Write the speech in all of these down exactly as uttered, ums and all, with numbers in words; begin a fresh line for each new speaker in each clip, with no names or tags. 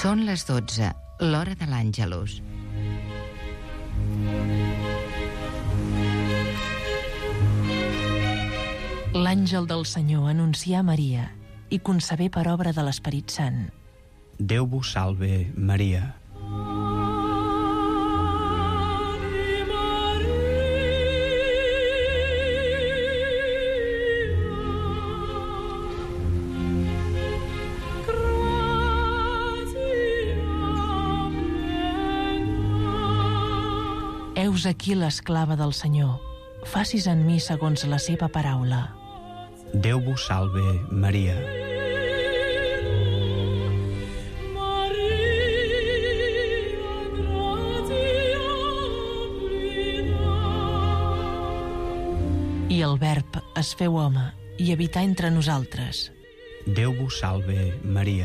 Són les dotze, l'hora de l'Àngelus.
L'àngel del Senyor anuncià a Maria i concebé per obra de l'Esperit Sant.
Déu vos salve, Maria.
Heus aquí l'esclava del Senyor. Facis en mi segons la seva paraula.
Déu vos salve, Maria.
I el Verb es feu home i habità entre nosaltres.
Déu vos salve, Maria.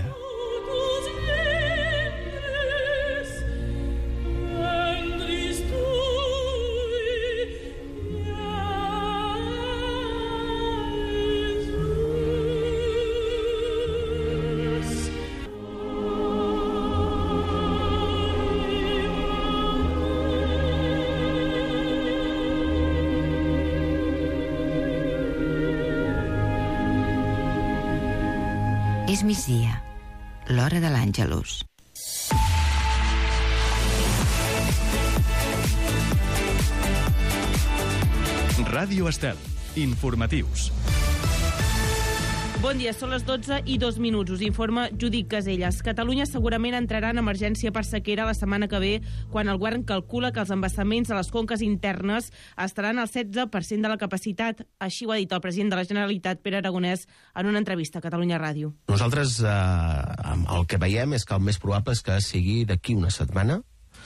És migdia, l'hora de l'Àngelus.
Ràdio Estel. Informatius.
Bon dia, són les dotze i dos minuts. Us informa Judit Caselles. Catalunya segurament entrarà en emergència per sequera la setmana que ve, quan el govern calcula que els embassaments a les conques internes estaran al setze per cent de la capacitat. Així ho ha dit el president de la Generalitat, Pere Aragonès, en una entrevista a Catalunya Ràdio.
Nosaltres eh, el que veiem és que el més probable és que sigui d'aquí una setmana.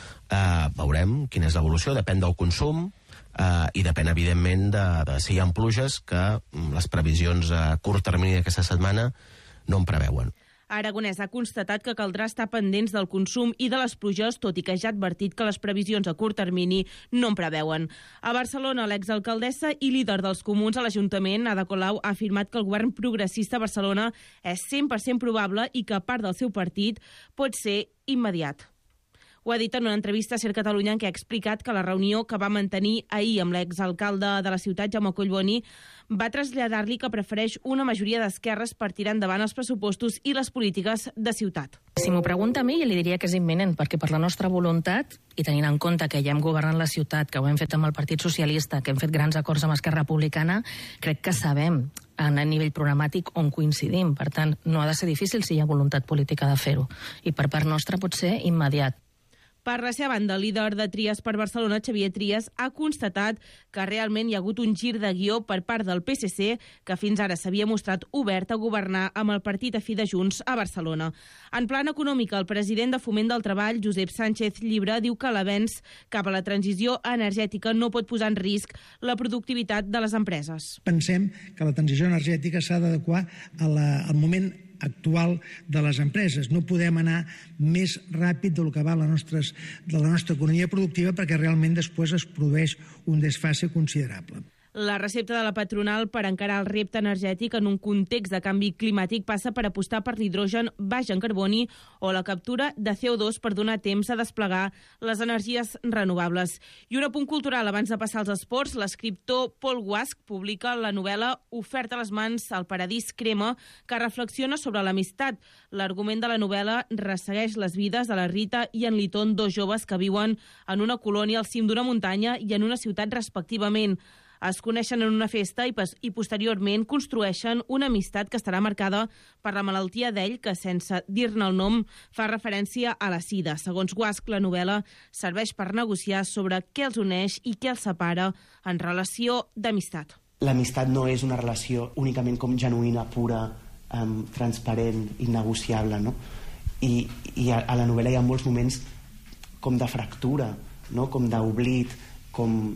Eh, veurem quina és l'evolució, depèn del consum, Uh, i depèn, evidentment, de, de si hi ha pluges, que um, les previsions a curt termini d'aquesta setmana no en preveuen.
Aragonès ha constatat que caldrà estar pendents del consum i de les pluges, tot i que ja ha advertit que les previsions a curt termini no en preveuen. A Barcelona, l'exalcaldessa i líder dels comuns a l'Ajuntament, Ada Colau, ha afirmat que el govern progressista a Barcelona és cent per cent probable i que part del seu partit pot ser immediat. Ho ha dit en una entrevista a Ser Catalunya en què ha explicat que la reunió que va mantenir ahir amb l'exalcalde de la ciutat, Jaume Collboni, va traslladar-li que prefereix una majoria d'esquerres per tirar endavant els pressupostos i les polítiques de ciutat.
Si m'ho pregunta a mi, li diria que és imminent, perquè per la nostra voluntat, i tenint en compte que ja hem governat la ciutat, que ho hem fet amb el Partit Socialista, que hem fet grans acords amb Esquerra Republicana, crec que sabem a nivell programàtic on coincidim. Per tant, no ha de ser difícil si hi ha voluntat política de fer-ho. I per part nostra pot ser immediat.
Per la seva banda, el líder de Trias per Barcelona, Xavier Trias, ha constatat que realment hi ha hagut un gir de guió per part del P S C, que fins ara s'havia mostrat obert a governar amb el partit afí de Junts a Barcelona. En plan econòmic, el president de Foment del Treball, Josep Sánchez Llibre, diu que l'avenç cap a la transició energètica no pot posar en risc la productivitat de les empreses.
Pensem que la transició energètica s'ha d'adequar a la, al moment actual de les empreses. No podem anar més ràpid del que va la nostra, de la nostra economia productiva, perquè realment després es produeix un desfase considerable.
La recepta de la patronal per encarar el repte energètic en un context de canvi climàtic passa per apostar per l'hidrogen baix en carboni o la captura de C O dos per donar temps a desplegar les energies renovables. I un apunt cultural abans de passar als esports, l'escriptor Paul Guasch publica la novel·la Oferta a les mans al paradís crema, que reflexiona sobre l'amistat. L'argument de la novel·la ressegueix les vides de la Rita i en Liton, dos joves que viuen en una colònia al cim d'una muntanya i en una ciutat respectivament. Es coneixen en una festa i, i posteriorment construeixen una amistat que estarà marcada per la malaltia d'ell, que sense dir-ne el nom fa referència a la sida. Segons Guasch, la novel·la serveix per negociar sobre què els uneix i què els separa en relació d'amistat.
L'amistat no és una relació únicament com genuïna, pura, um, transparent, innegociable, no? I, i a, a la novel·la hi ha molts moments com de fractura, no? Com d'oblit, com...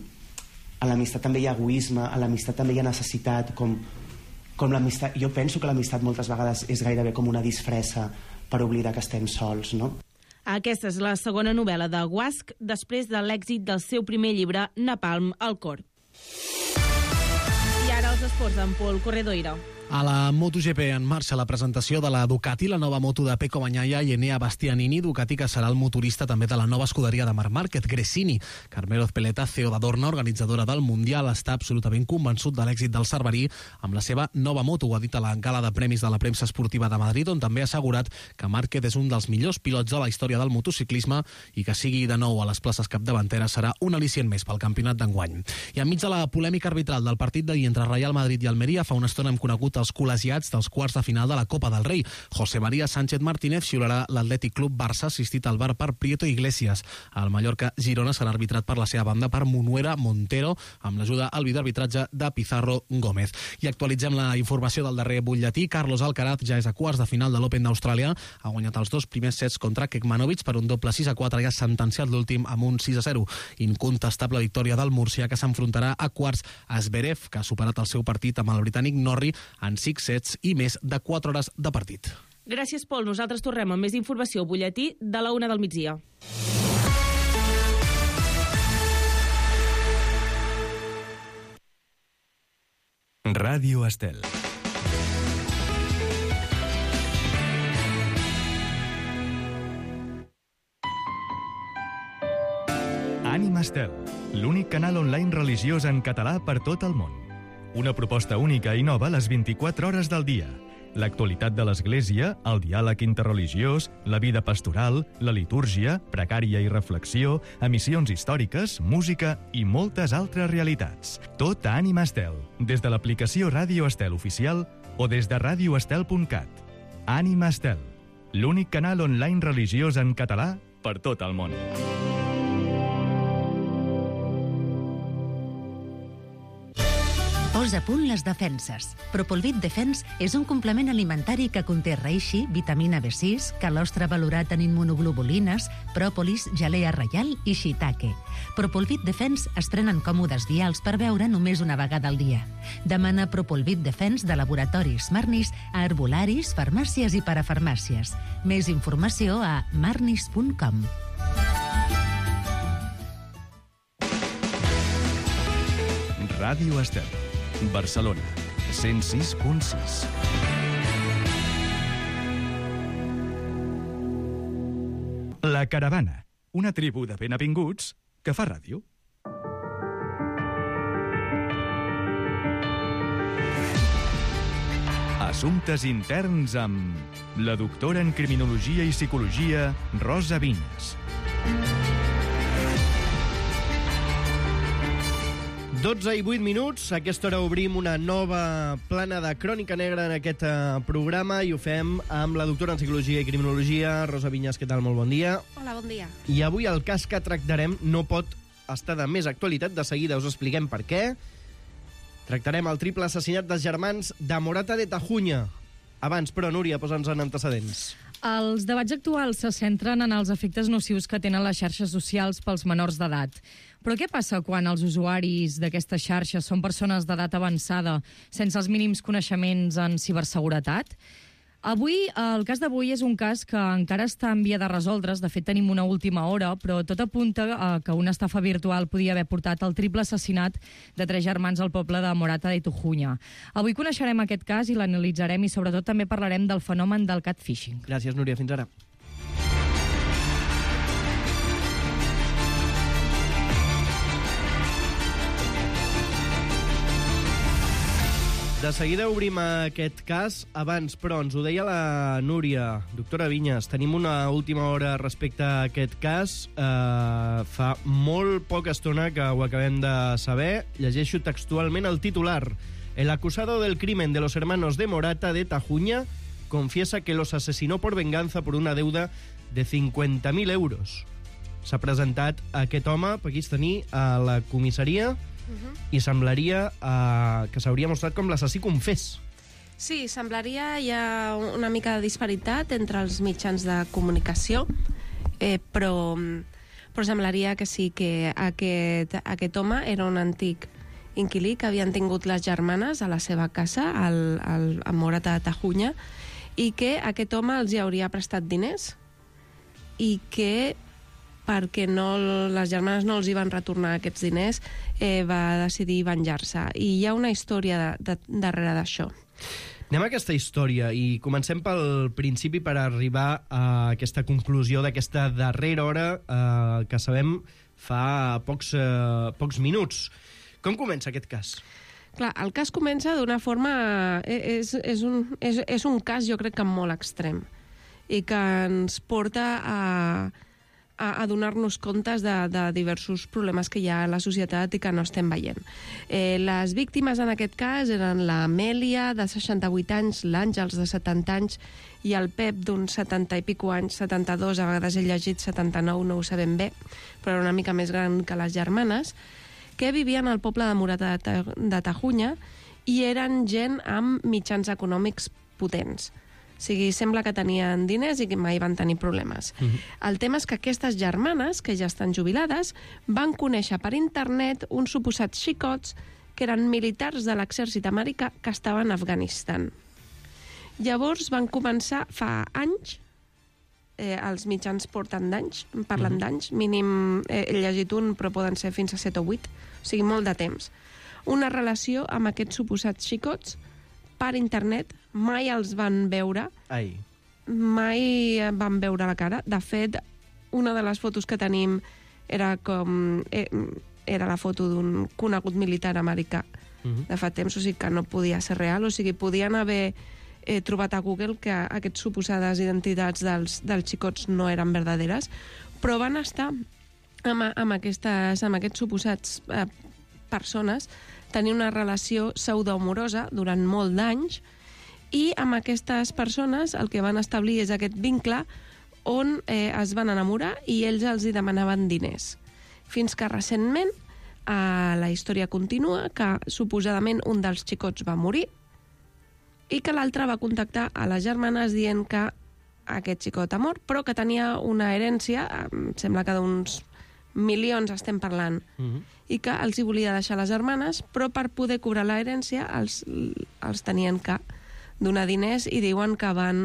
A l'amistat també hi ha egoisme, a l'amistat també hi ha necessitat, com, com l'amistat... Jo penso que l'amistat moltes vegades és gairebé com una disfressa per oblidar que estem sols, no?
Aquesta és la segona novel·la de Guasch, després de l'èxit del seu primer llibre, Napalm al cor. I ara els esports amb Pol Corredoira.
A la MotoGP en marxa la presentació de la Ducati, la nova moto de Pecco Bagnaia i Enea Bastianini. Ducati, que serà el motorista també de la nova escuderia de Marc Márquez, Gresini. Carmelo Ezpeleta, C E O de Dorna, organitzadora del Mundial, està absolutament convençut de l'èxit del cerverí amb la seva nova moto. Ho ha dit a la gala de premis de la premsa esportiva de Madrid, on també ha assegurat que Márquez és un dels millors pilots de la història del motociclisme i que sigui de nou a les places capdavanteres serà un al·licient més pel campionat d'enguany. I enmig de la polèmica arbitral del partit d'ahir entre Real Madrid i Almeria, fa una estona hem conegut els col·legiats dels quarts de final de la Copa del Rei. José María Sánchez Martínez xiularà l'Atlètic Club Barça, assistit al bar per Prieto Iglesias. El Mallorca-Girona serà arbitrat per la seva banda per Munuera Montero, amb l'ajuda al videoarbitratge de Pizarro Gómez. I actualitzem la informació del darrer butlletí. Carlos Alcaraz ja és a quarts de final de l'Open d'Austràlia. Ha guanyat els dos primers sets contra Kekmanovic per un doble sis a quatre i ha sentenciat l'últim amb un sis a zero. Incontestable victòria del Múrcia, que s'enfrontarà a quarts a Zverev, que ha superat el seu partit amb el britànic Norrie en sis sets i més de quatre hores de partit.
Gràcies, Pol. Nosaltres tornem amb més informació al butlletí de la una del migdia.
Ràdio Estel. Ànima Estel, l'únic canal online religiós en català per tot el món. Una proposta única i nova a les vint-i-quatre hores del dia. L'actualitat de l'Església, el diàleg interreligiós, la vida pastoral, la litúrgia, precària i reflexió, emissions històriques, música i moltes altres realitats. Tot a Ànima Estel, des de l'aplicació Ràdio Estel oficial o des de radio estel punt cat. Ànima Estel, l'únic canal online religiós en català per tot el món.
Posa a punt les defenses. Propolvit Defense és un complement alimentari que conté reishi, vitamina B sis, calostre valorat en immunoglobulines, pròpolis, gelea reial i shiitake. Propolvit Defense es prenen còmodes vials per beure només una vegada al dia. Demana Propolvit Defense de laboratoris Marnis a herbolaris, farmàcies i parafarmàcies. Més informació a marnis punt com.
Ràdio Estel, Barcelona, cent sis punt sis. La Caravana, una tribu de benavinguts que fa ràdio. Assumptes interns amb la doctora en Criminologia i Psicologia, Rosa Vinyes.
dotze i vuit minuts, a aquesta hora obrim una nova plana de Crònica Negra en aquest uh, programa i ho fem amb la doctora en Psicologia i Criminologia, Rosa Vinyes. Què tal? Molt bon dia.
Hola, bon dia.
I avui el cas que tractarem no pot estar de més actualitat, de seguida us expliquem per què. Tractarem el triple assassinat dels germans de Morata de Tajuña. Abans, però, Núria, posa'ns en antecedents.
Els debats actuals se centren en els efectes nocius que tenen les xarxes socials pels menors d'edat. Però què passa quan els usuaris d'aquestes xarxes són persones d'edat avançada sense els mínims coneixements en ciberseguretat? Avui, el cas d'avui és un cas que encara està en via de resoldre's. De fet, tenim una última hora, però tot apunta a que una estafa virtual podia haver portat el triple assassinat de tres germans al poble de Morata de Tajuña. Avui coneixerem aquest cas i l'analitzarem i sobretot també parlarem del fenomen del catfishing.
Gràcies, Núria. Fins ara. De seguida obrim aquest cas. Abans, però, ens ho deia la Núria. Doctora Vinyes, tenim una última hora respecte a aquest cas. Uh, fa molt poca estona que ho acabem de saber. Llegeixo textualment el titular. El acusado del crimen de los hermanos de Morata de Tajuña confiesa que los asesinó por venganza por una deuda de cincuenta mil euros. S'ha presentat aquest home, per aquí es tenir, a la comissaria. Uh-huh. I semblaria uh, que s'hauria mostrat com l'assassí confés.
Sí, semblaria hi ha una mica de disparitat entre els mitjans de comunicació, eh, però, però semblaria que sí, que aquest, aquest home era un antic inquilí que havien tingut les germanes a la seva casa, al, al, a Morata de Tajuña, i que aquest home els hi hauria prestat diners i que perquè no, les germanes no els hi van retornar aquests diners, eh, va decidir venjar-se. I hi ha una història de, de, darrere d'això.
Anem a aquesta història i comencem pel principi per arribar a aquesta conclusió d'aquesta darrera hora eh, que sabem fa pocs, eh, pocs minuts. Com comença aquest cas?
Clar, el cas comença d'una forma... És, és, un, és, és un cas, jo crec que molt extrem, i que ens porta a, a, a donar-nos comptes de, de diversos problemes que hi ha a la societat i que no estem veient. Eh, les víctimes en aquest cas eren l'Amèlia, de seixanta-vuit anys, l'Àngels, de setanta anys, i el Pep, d'uns setanta i pico anys, setanta-dos, a vegades he llegit setanta-nou, no ho sabem bé, però era una mica més gran que les germanes, que vivien al poble de Morat de, de Tajunya i eren gent amb mitjans econòmics potents. O sigui, sembla que tenien diners i que mai van tenir problemes. Uh-huh. El tema és que aquestes germanes, que ja estan jubilades, van conèixer per internet uns suposats xicots que eren militars de l'exèrcit americà que estaven a Afganistan. Llavors van començar fa anys, eh, els mitjans porten d'anys, parlen uh-huh. d'anys, mínim eh, he llegit un, però poden ser fins a set o vuit, o sigui, molt de temps. Una relació amb aquests suposats xicots per internet, mai els van veure,
Ai.
mai van veure la cara. De fet, una de les fotos que tenim era com eh, era la foto d'un conegut militar americà uh-huh. de fa temps, o sigui que no podia ser real, o sigui, podien haver eh, trobat a Google que aquestes suposades identitats dels, dels xicots no eren verdaderes, però van estar amb, amb, aquestes, amb aquests suposats eh, persones, tenir una relació pseudoamorosa durant molt d'anys, i amb aquestes persones el que van establir és aquest vincle on eh, es van enamorar i ells els hi demanaven diners. Fins que recentment eh, la història continua, que suposadament un dels xicots va morir i que l'altre va contactar a les germanes dient que aquest xicot ha mort, però que tenia una herència, em sembla que d'uns milions estem parlant, uh-huh. i que els hi volia deixar les germanes, però per poder cobrar la herència els, els tenien que donar diners, i diuen que van...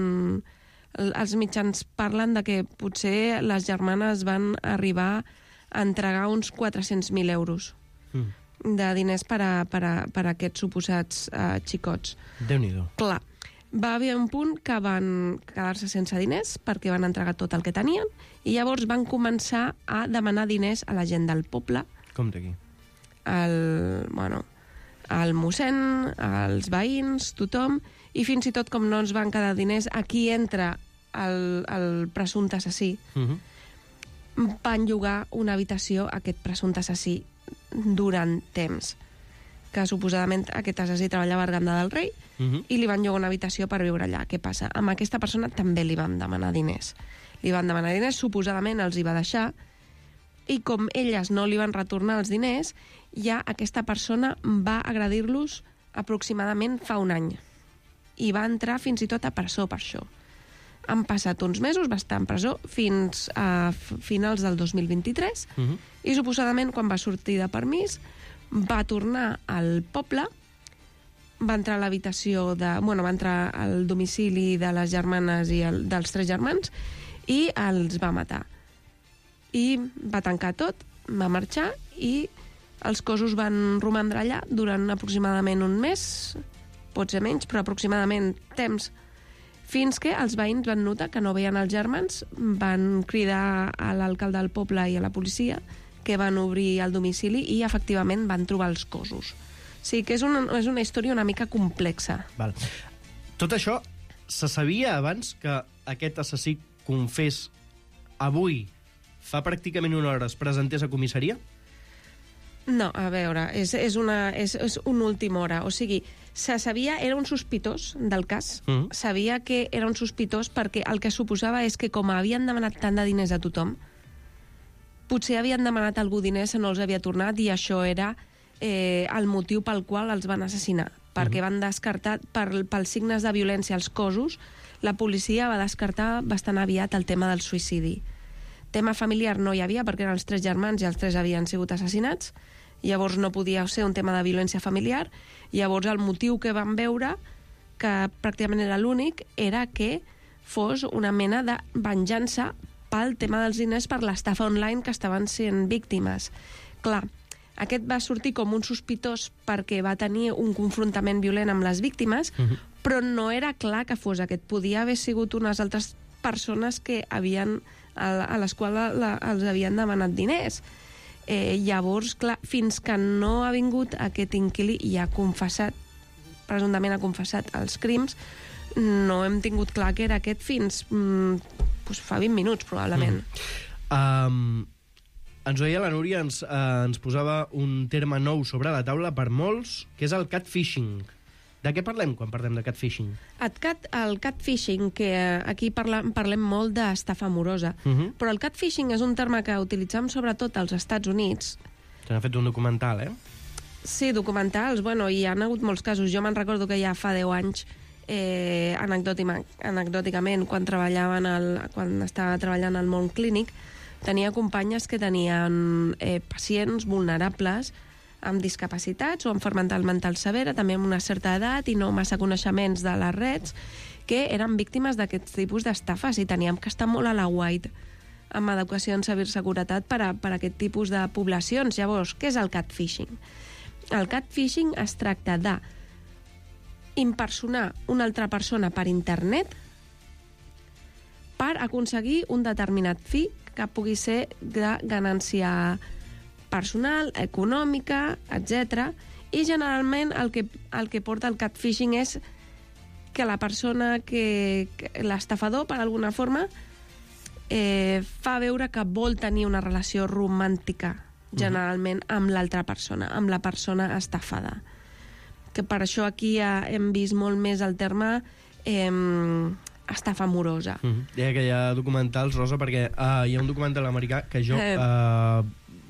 Els mitjans parlen de que potser les germanes van arribar a entregar uns quatre-cents mil euros uh-huh. de diners per a, per a, per a aquests suposats uh, xicots.
Déu-n'hi-do.
Clar, va haver un punt que van quedar-se sense diners perquè van entregar tot el que tenien, i llavors van començar a demanar diners a la gent del poble.
Com d'aquí?
El, bueno, el mossèn, els veïns, tothom, i fins i tot com no ens van quedar diners, aquí entra el, el presumpte assassí. Uh-huh. Van llogar una habitació a aquest presumpte assassí durant temps, que suposadament aquest assassí treballava a Arganda del Rei, uh-huh. i li van llogar una habitació per viure allà. Què passa? Amb aquesta persona també li van demanar diners. Li van demanar diners, suposadament els hi va deixar, i com elles no li van retornar els diners, ja aquesta persona va agredir-los aproximadament fa un any. I va entrar fins i tot a presó per això. Han passat uns mesos, va estar en presó fins a finals del dos mil vint-i-tres, uh-huh. i suposadament quan va sortir de permís va tornar al poble, va entrar a l'habitació de... Bueno, va entrar al domicili de les germanes i el, dels tres germans, i els va matar. I va tancar tot, va marxar, i els cossos van romandre allà durant aproximadament un mes, pot ser menys, però aproximadament temps, fins que els veïns van notar que no veien els germans, van cridar a l'alcalde del poble i a la policia, que van obrir el domicili i efectivament van trobar els cossos. O sigui que és una, és una història una mica complexa.
Val. Tot això se sabia abans que aquest assassí confés avui, fa pràcticament una hora, es presentés a comissaria?
No, a veure, és, és, una, és, és una última hora. O sigui, se sabia, era un sospitós del cas, uh-huh. sabia que era un sospitós perquè el que suposava és que com havien demanat tant de diners a tothom, potser havien demanat algú diners que no els havia tornat, i això era eh, el motiu pel qual els van assassinar, perquè uh-huh. van descartar, per, pels signes de violència als cossos, la policia va descartar bastant aviat el tema del suïcidi. Tema familiar no hi havia, perquè eren els tres germans i els tres havien sigut assassinats, llavors no podia ser un tema de violència familiar, llavors el motiu que van veure, que pràcticament era l'únic, era que fos una mena de venjança pel tema dels diners per l'estafa online que estaven sent víctimes. Clar, aquest va sortir com un sospitós perquè va tenir un confrontament violent amb les víctimes, uh-huh. però no era clar que fos aquest. Podia haver sigut unes altres persones que havien, a, a les quals la, els havien demanat diners. Eh, llavors, clar, fins que no ha vingut aquest inquilí i ha confessat, presumptament ha confessat els crims, no hem tingut clar que era aquest fins mm, doncs fa vint minuts, probablement.
Mm. Um, ens ho deia la Núria, ens, uh, ens posava un terme nou sobre la taula per molts, que és el catfishing. De què parlem quan parlem de catfishing?
El, cat, el catfishing, que aquí parla, parlem molt d'estafa amorosa, uh -huh. però el catfishing és un terme que utilitzem sobretot als Estats Units.
Se n'ha fet un documental, eh?
Sí, documentals, bueno, hi ha hagut molts casos. Jo me'n recordo que ja fa deu anys, eh, anecdòticament, quan, treballaven el, quan estava treballant al món clínic, tenia companyes que tenien eh, pacients vulnerables amb discapacitats o amb malaltia mental severa, també amb una certa edat i no massa coneixements de les rets, que eren víctimes d'aquests tipus d'estafes i teníem que estar molt a la guait amb educació en ciberseguretat per a, per a aquest tipus de poblacions. Llavors, què és el catfishing? El catfishing es tracta de impersonar una altra persona per internet per aconseguir un determinat fi que pugui ser de ganància personal, econòmica, etcètera. I generalment el que, el que porta el catfishing és que la persona que, que l'estafador, per alguna forma, eh, fa veure que vol tenir una relació romàntica, generalment, amb l'altra persona, amb la persona estafada. Que per això aquí ja hem vist molt més el terme eh, estafa amorosa.
Mm-hmm. Deia que hi ha documentals, Rosa, perquè uh, hi ha un documental americà que jo...
Eh...
Uh,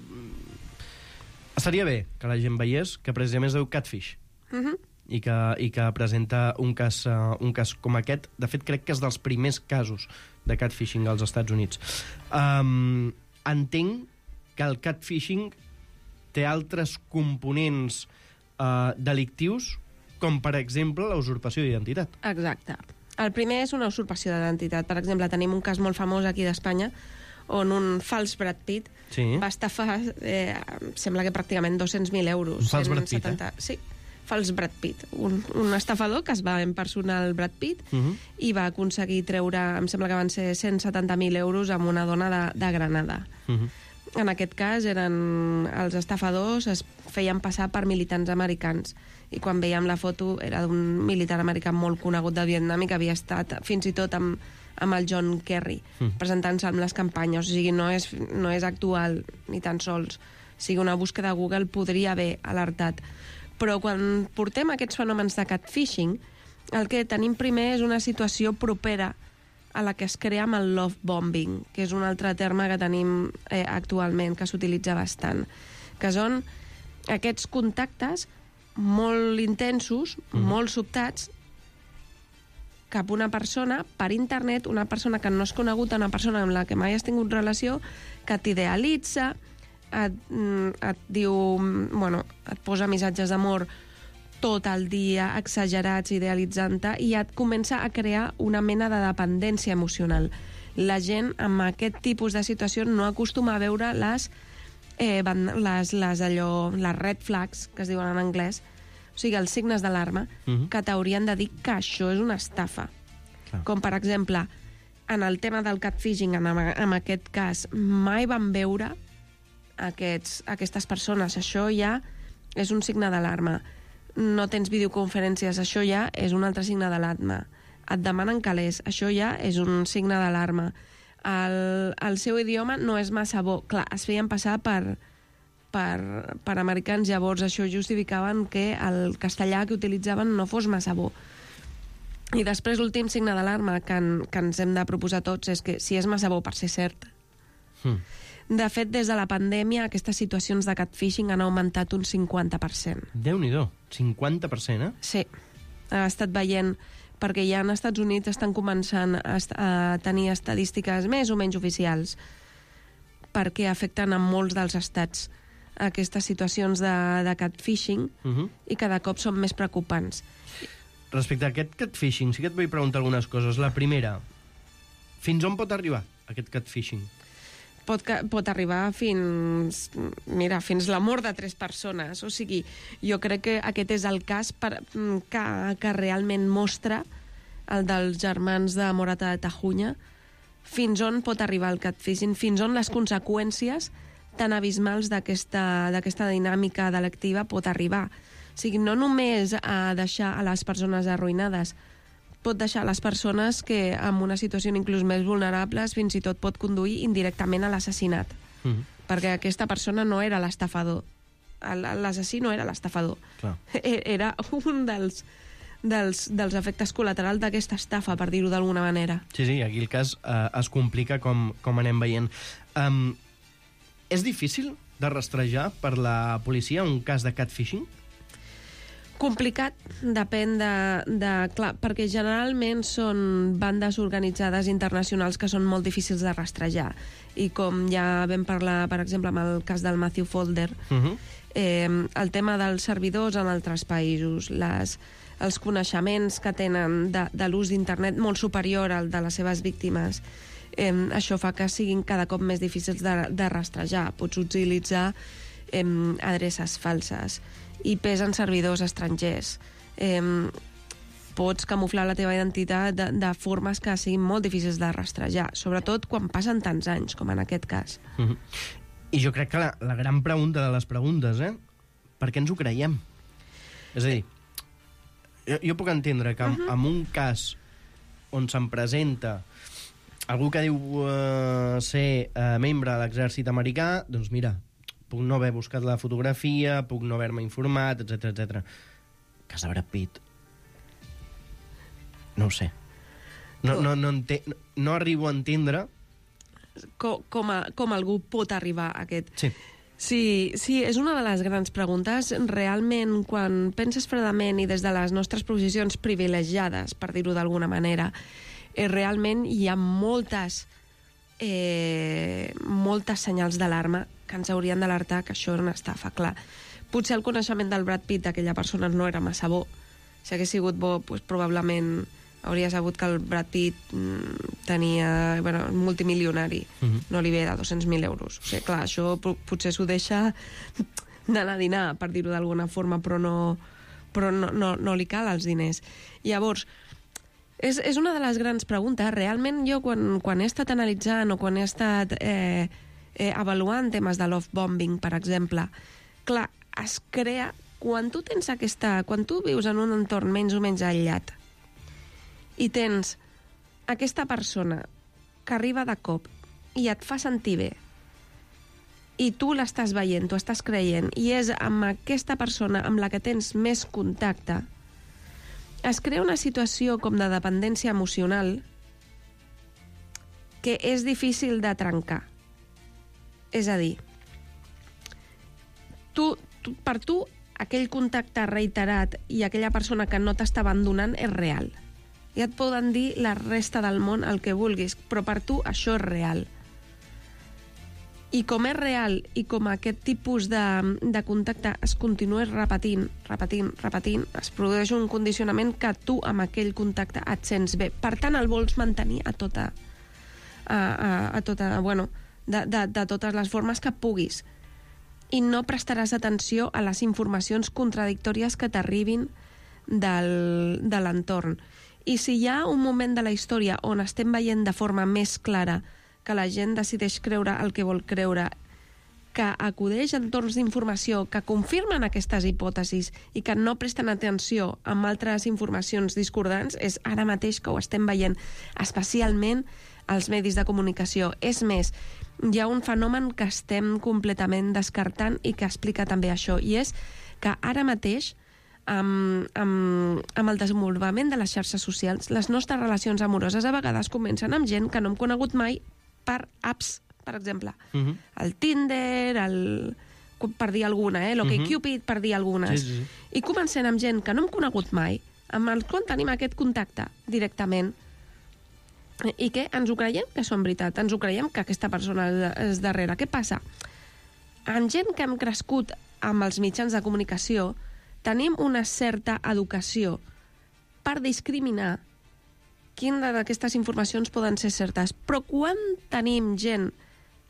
Estaria bé que la gent veiés que precisament es diu Catfish
uh-huh.
i, que, i que presenta un cas, uh, un cas com aquest. De fet, crec que és dels primers casos de catfishing als Estats Units. Um, entenc que el catfishing té altres components uh, delictius, com, per exemple, la usurpació d'identitat.
Exacte. El primer és una usurpació d'identitat. Per exemple, tenim un cas molt famós aquí d'Espanya on un fals Brad Pitt sí. va estafar, eh, sembla que pràcticament dos-cents mil euros.
Un fals Brad Pitt, eh?
Sí, fals Brad Pitt. Un, un estafador que es va impersonar el Brad Pitt uh -huh. i va aconseguir treure, em sembla que van ser cent setanta mil euros amb una dona de, de Granada. Uh -huh. En aquest cas, eren els estafadors es feien passar per militants americans. I quan veiem la foto era d'un militar americà molt conegut de Vietnam i que havia estat fins i tot amb amb el John Kerry, mm. presentant-se amb les campanyes. O sigui, no és, no és actual, ni tan sols. O sigui, una búsqueda de Google podria haver alertat. Però quan portem aquests fenòmens de catfishing, el que tenim primer és una situació propera a la que es crea amb el love bombing, que és un altre terme que tenim eh, actualment, que s'utilitza bastant, que són aquests contactes molt intensos, mm. molt sobtats, cap a una persona, per internet, una persona que no és coneguda, una persona amb la que mai has tingut relació, que t'idealitza, et, et diu, bueno, et posa missatges d'amor tot el dia, exagerats, idealitzant-te, i et comença a crear una mena de dependència emocional. La gent amb aquest tipus de situació no acostuma a veure les, eh, les, les, allò, les red flags, que es diuen en anglès, o sigui, els signes d'alarma, uh-huh. que t'haurien de dir que això és una estafa. Clar. Com, per exemple, en el tema del catfishing, en, en aquest cas, mai van veure aquests, aquestes persones. Això ja és un signe d'alarma. No tens videoconferències, això ja és un altre signe d'alarma. Et demanen calés, això ja és un signe d'alarma. El, el seu idioma no és massa bo. Clar, es feien passar per... Per, per americans, llavors això justificaven que el castellà que utilitzaven no fos massa bo. I després l'últim signe d'alarma que, en, que ens hem de proposar tots és que si és massa bo per ser cert. Hmm. De fet, des de la pandèmia aquestes situacions de catfishing han augmentat un cinquanta per cent.
Déu-n'hi-do, cinquanta per cent, eh?
Sí, ha estat veient, perquè ja als Estats Units estan començant a, a tenir estadístiques més o menys oficials perquè afecten a molts dels estats aquestes situacions de, de catfishing uh-huh. i cada cop són més preocupants.
Respecte a aquest catfishing, sí que et vull preguntar algunes coses. La primera, fins on pot arribar aquest catfishing?
pot, pot arribar fins, mira, fins la mort de tres persones. O sigui, jo crec que aquest és el cas per, que, que realment mostra el dels germans de Morata de Tajuña, fins on pot arribar el catfishing, fins on les conseqüències tan abismals d'aquesta dinàmica delictiva pot arribar. O sigui, no només a deixar a les persones arruïnades, pot deixar les persones que en una situació inclús més vulnerables fins i tot pot conduir indirectament a l'assassinat. Mm-hmm. Perquè aquesta persona no era l'estafador. L'assassí no era l'estafador. Clar. Era un dels, dels, dels efectes col·laterals d'aquesta estafa, per dir-ho d'alguna manera.
Sí, sí, aquí el cas eh, es complica com, com anem veient. Um, és difícil de rastrejar per la policia un cas de catfishing?
Complicat, depèn de, de... Clar, perquè generalment són bandes organitzades internacionals que són molt difícils de rastrejar. I com ja vam parlar, per exemple, amb el cas del Matthew Folder, uh-huh. eh, el tema dels servidors en altres països, les, els coneixements que tenen de, de l'ús d'internet molt superior al de les seves víctimes, eh, això fa que siguin cada cop més difícils de, de rastrejar. Pots utilitzar eh, adreces falses, I Ps en servidors estrangers. Eh, pots camuflar la teva identitat de, de formes que siguin molt difícils de rastrejar, sobretot quan passen tants anys, com en aquest cas.
Uh-huh. I jo crec que la, la gran pregunta de les preguntes, eh? Per què ens ho creiem? És a dir, jo, jo puc entendre que uh-huh. en un cas on se'n presenta algú que diu uh, ser uh, membre de l'exèrcit americà, doncs mira, puc no haver buscat la fotografia, puc no haver-me informat, etcètera, etcètera. Cas de Brad Pitt. No ho sé. No, no, no, ente... no arribo a entendre...
Com, com, a, com algú pot arribar a aquest...
Sí.
Sí, sí, és una de les grans preguntes. Realment, quan penses fredament i des de les nostres posicions privilegiades, per dir-ho d'alguna manera, eh, realment hi ha moltes, eh, moltes senyals d'alarma que ens haurien d'alertar que això era una estafa, clar. Potser el coneixement del Brad Pitt d'aquella persona no era massa bo. Si hagués sigut bo, doncs, probablement hauria sabut que el Brad Pitt mm, tenia, bueno, multimilionari, uh-huh. no li ve de dos-cents mil euros. O sigui, clar, això potser s'ho deixa d'anar a dinar, per dir-ho d'alguna forma, però no, però no, no, no li cal els diners. Llavors, és, és una de les grans preguntes. Realment jo, quan, quan he estat analitzant o quan he estat... Eh, Eh, avaluant temes de love bombing, per exemple, clar, es crea quan tu tens aquesta... Quan tu vius en un entorn menys o menys aïllat i tens aquesta persona que arriba de cop i et fa sentir bé i tu l'estàs veient, tu estàs creient, i és amb aquesta persona amb la que tens més contacte, es crea una situació com de dependència emocional que és difícil de trencar. És a dir, tu, tu, per tu aquell contacte reiterat i aquella persona que no t'està abandonant és real. Ja et poden dir la resta del món el que vulguis, però per tu això és real. I com és real i com aquest tipus de, de contacte es continua repetint, repetint, repetint, es produeix un condicionament que tu amb aquell contacte et sents bé. Per tant, el vols mantenir a tota... a, a, a tota... bueno... De, de, de totes les formes que puguis, i no prestaràs atenció a les informacions contradictòries que t'arribin del, de l'entorn. I si hi ha un moment de la història on estem veient de forma més clara que la gent decideix creure el que vol creure, que acudeix a entorns d'informació que confirmen aquestes hipòtesis i que no presten atenció amb altres informacions discordants, és ara mateix que ho estem veient, especialment als medis de comunicació. És més, hi ha un fenomen que estem completament descartant i que explica també això, i és que ara mateix, amb, amb, amb el desenvolupament de les xarxes socials, les nostres relacions amoroses a vegades comencen amb gent que no hem conegut mai per apps, per exemple. Uh-huh. El Tinder, el... per dir alguna, eh? l'OkCupid, uh-huh. per dir algunes. Sí, sí. I comencem amb gent que no hem conegut mai, amb el qual tenim aquest contacte directament, i que ens ho creiem que són veritat, ens ho creiem que aquesta persona és darrere. Què passa? En gent que hem crescut amb els mitjans de comunicació, tenim una certa educació per discriminar quina d'aquestes informacions poden ser certes. Però quan tenim gent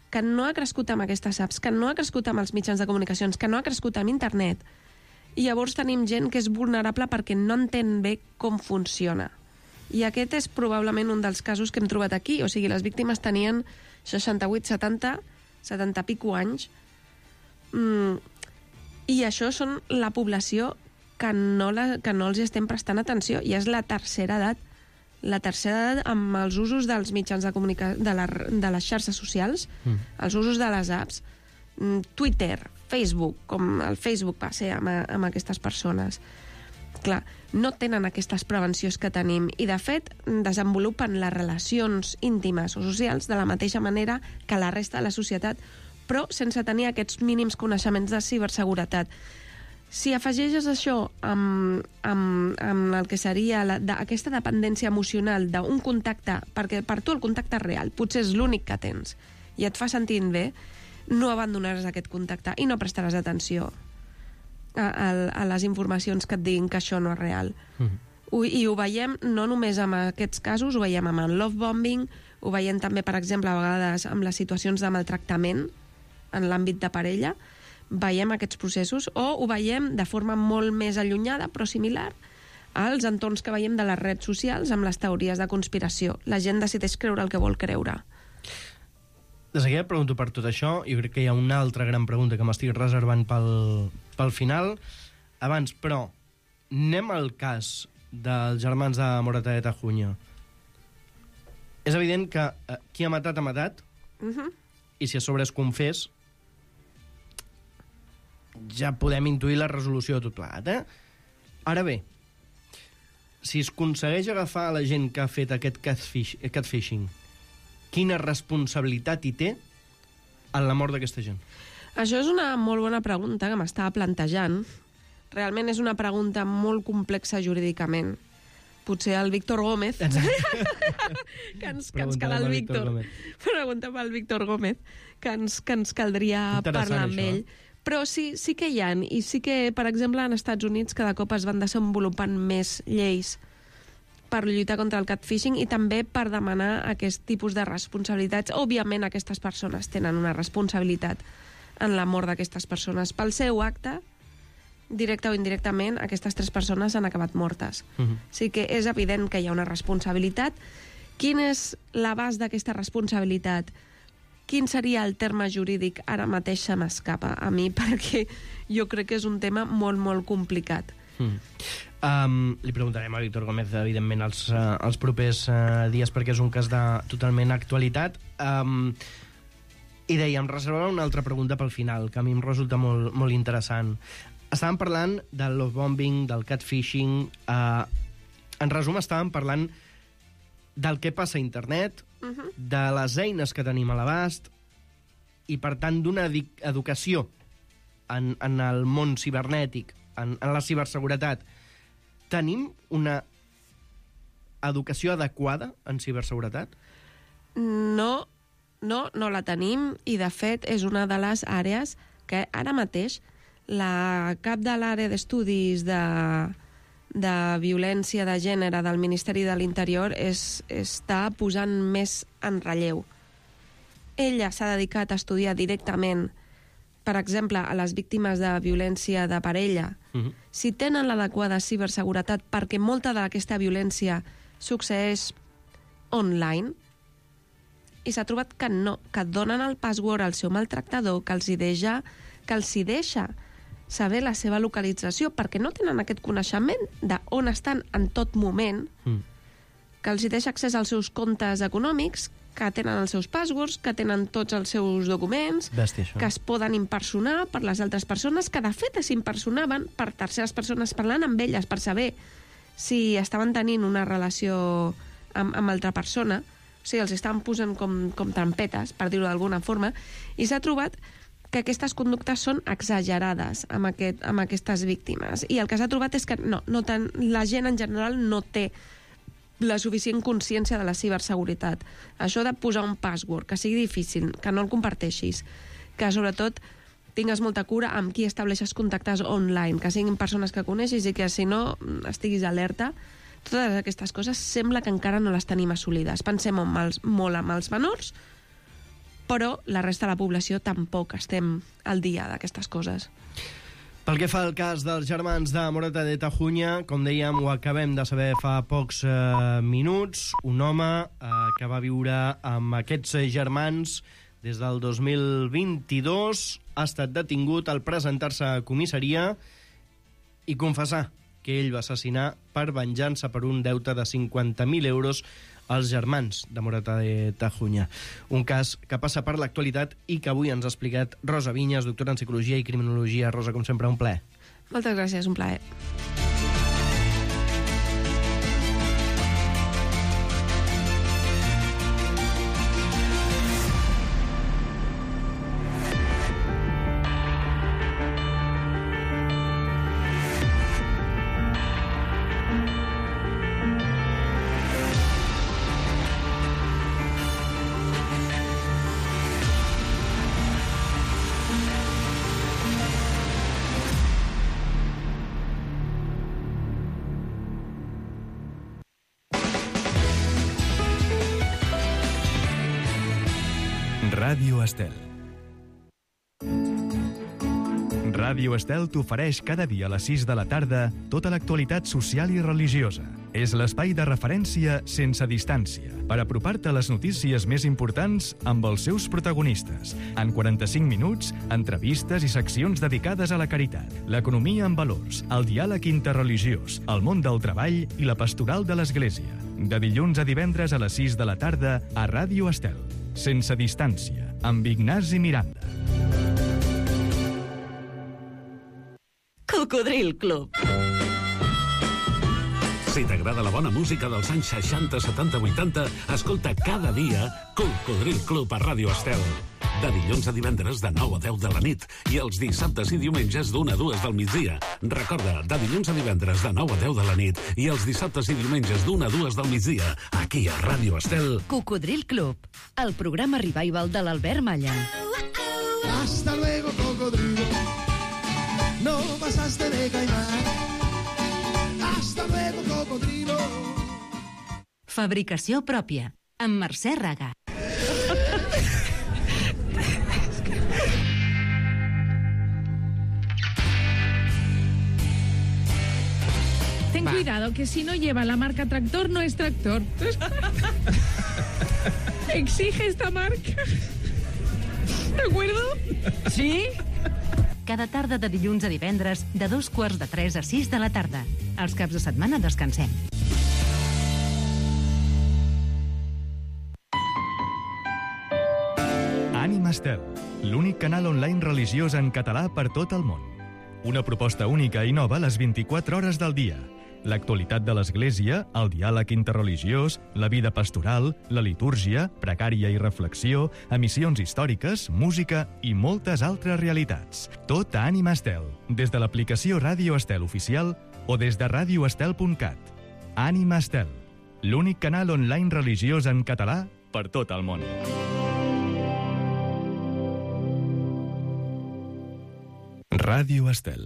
que no ha crescut amb aquestes apps, que no ha crescut amb els mitjans de comunicacions, que no ha crescut amb internet. I llavors tenim gent que és vulnerable perquè no entén bé com funciona. I aquest és probablement un dels casos que hem trobat aquí. O sigui, les víctimes tenien seixanta-vuit, setanta, setanta pico anys. Mm, I això són la població que no, la, que no els estem prestant atenció. I és la tercera edat. La tercera edat amb els usos dels mitjans de comunicació, de, la, de les xarxes socials, mm. els usos de les apps, Twitter, Facebook, com el Facebook va ser amb, amb aquestes persones. Clar, no tenen aquestes prevencions que tenim i, de fet, desenvolupen les relacions íntimes o socials de la mateixa manera que la resta de la societat, però sense tenir aquests mínims coneixements de ciberseguretat. Si afegeixes això amb, amb, amb el que seria la, de, aquesta dependència emocional d'un contacte, perquè per tu el contacte és real, potser és l'únic que tens, i et fa sentir bé, no abandonaràs aquest contacte i no prestaràs atenció a, a, a les informacions que et diguin que això no és real. Mm. Ho, I ho veiem no només amb aquests casos, ho veiem amb el love bombing, ho veiem també, per exemple, a vegades amb les situacions de maltractament en l'àmbit de parella, veiem aquests processos, o ho veiem de forma molt més allunyada, però similar, als entorns que veiem de les redes socials amb les teories de conspiració. La gent decideix creure el que vol creure.
De seguida et pregunto per tot això, i crec que hi ha una altra gran pregunta que m'estic reservant pel, pel final. Abans, però, anem al cas dels germans de Morata de Tajuña. És evident que eh, qui ha matat, ha matat, uh-huh. i si a sobre es confés, ja podem intuir la resolució de tot plegat, eh? Ara bé, si es aconsegueix agafar a la gent que ha fet aquest catfish, catfishing, quina responsabilitat hi té en la mort d'aquesta gent?
Això és una molt bona pregunta que m'estava plantejant. Realment és una pregunta molt complexa jurídicament. Potser el Víctor Gómez, que ens, que ens cal el Víctor, pregunta pel Víctor Gómez, que ens, que ens caldria parlar amb ell. Però sí, sí que hi ha, i sí que, per exemple, en Estats Units cada cop es van desenvolupant més lleis per lluitar contra el catfishing i també per demanar aquest tipus de responsabilitats. Òbviament, aquestes persones tenen una responsabilitat en la mort d'aquestes persones. Pel seu acte, directe o indirectament, aquestes tres persones han acabat mortes. Uh-huh. O sigui que és evident que hi ha una responsabilitat. Quin és l'abast d'aquesta responsabilitat? Quin seria el terme jurídic? Ara mateix se m'escapa a mi, perquè jo crec que és un tema molt, molt complicat.
Mm. Um, li preguntarem a Víctor Gómez, evidentment, els, uh, els propers uh, dies, perquè és un cas de totalment actualitat. Um, I dèiem, reservar una altra pregunta pel final, que a mi em resulta molt, molt interessant. Estàvem parlant del love bombing, del catfishing. Uh, en resum, estàvem parlant del que passa a internet, uh-huh. de les eines que tenim a l'abast, i, per tant, d'una educació en, en el món cibernètic, en, en la ciberseguretat. Tenim una educació adequada en ciberseguretat?
No, no, no la tenim, i de fet és una de les àrees que ara mateix la cap de l'àrea d'estudis de, de violència de gènere del Ministeri de l'Interior és, està posant més en relleu. Ella s'ha dedicat a estudiar directament, per exemple, a les víctimes de violència de parella, uh-huh. si tenen l'adequada ciberseguretat, perquè molta d'aquesta violència succeeix online, i s'ha trobat que no, que donen el password al seu maltractador, que els hi deixa, que els hi deixa saber la seva localització, perquè no tenen aquest coneixement d'on estan en tot moment, mm. que els hi deixa accés als seus comptes econòmics, que tenen els seus passwords, que tenen tots els seus documents,
Bèstia,
que es poden impersonar per les altres persones, que de fet es impersonaven per terceres persones parlant amb elles, per saber si estaven tenint una relació amb, amb altra persona. O sigui, els estaven posant com, com trampetes, per dir-ho d'alguna forma, i s'ha trobat que aquestes conductes són exagerades amb, aquest, amb aquestes víctimes. I el que s'ha trobat és que no, no tan, la gent en general no té la suficient consciència de la ciberseguretat. Això de posar un password, que sigui difícil, que no el comparteixis, que sobretot tingues molta cura amb qui estableixes contactes online, que siguin persones que coneixis i que si no estiguis alerta. Totes aquestes coses sembla que encara no les tenim assolides. Pensem amb els, molt amb els menors, però la resta de la població tampoc estem al dia d'aquestes coses.
Pel que fa al cas dels germans de Morata de Tajuña, com dèiem, ho acabem de saber fa pocs eh, minuts. Un home eh, que va viure amb aquests germans des del dos mil vint-i-dos ha estat detingut al presentar-se a comissaria i confessar que ell va assassinar per venjança per un deute de cinquanta mil euros als germans de Morata de Tajuña. Un cas que passa per l'actualitat i que avui ens ha explicat Rosa Vinyes, doctora en Psicologia i Criminologia. Rosa, com sempre, un plaer.
Moltes gràcies, un plaer.
Ràdio Estel. Ràdio Estel t'ofereix cada dia a les sis de la tarda tota l'actualitat social i religiosa. És l'espai de referència sense distància per apropar-te a les notícies més importants amb els seus protagonistes. En quaranta-cinc minuts, entrevistes i seccions dedicades a la caritat, l'economia en valors, el diàleg interreligiós, el món del treball i la pastoral de l'Església. De dilluns a divendres a les sis de la tarda a Ràdio Estel. Sense distància, amb Ignasi Miranda.
Cocodril Club.
Si t'agrada la bona música dels anys seixanta, setanta, vuitanta, escolta cada dia Cocodril Club a Ràdio Estel. De dilluns a divendres de nou a deu de la nit i els dissabtes i diumenges d'una a dues del migdia. Recorda, de dilluns a divendres de nou a deu de la nit i els dissabtes i diumenges d'una a dues del migdia, aquí a Ràdio Estel.
Cocodril Club, el programa revival de l'Albert Malla.
Hasta luego, cocodrilo. No pasaste de caimán. Hasta luego, cocodrilo.
Fabricació pròpia, amb Mercè Raga.
Ten Va. cuidado, que si no lleva la marca tractor, no es tractor. Exige esta marca. ¿De acuerdo?
Sí? Cada tarda de dilluns a divendres, de dos quarts de tres a sis de la tarda. Els caps de setmana descansem.
Ànima Estel, l'únic canal online religiós en català per tot el món. Una proposta única i nova a les vint-i-quatre hores del dia. L'actualitat de l'Església, el diàleg interreligiós, la vida pastoral, la litúrgia, pregària i reflexió, emissions històriques, música i moltes altres realitats. Tot a Ànima Estel, des de l'aplicació Ràdio Estel oficial o des de radioestel punt cat. Ànima Estel, l'únic canal online religiós en català per tot el món. Ràdio Estel.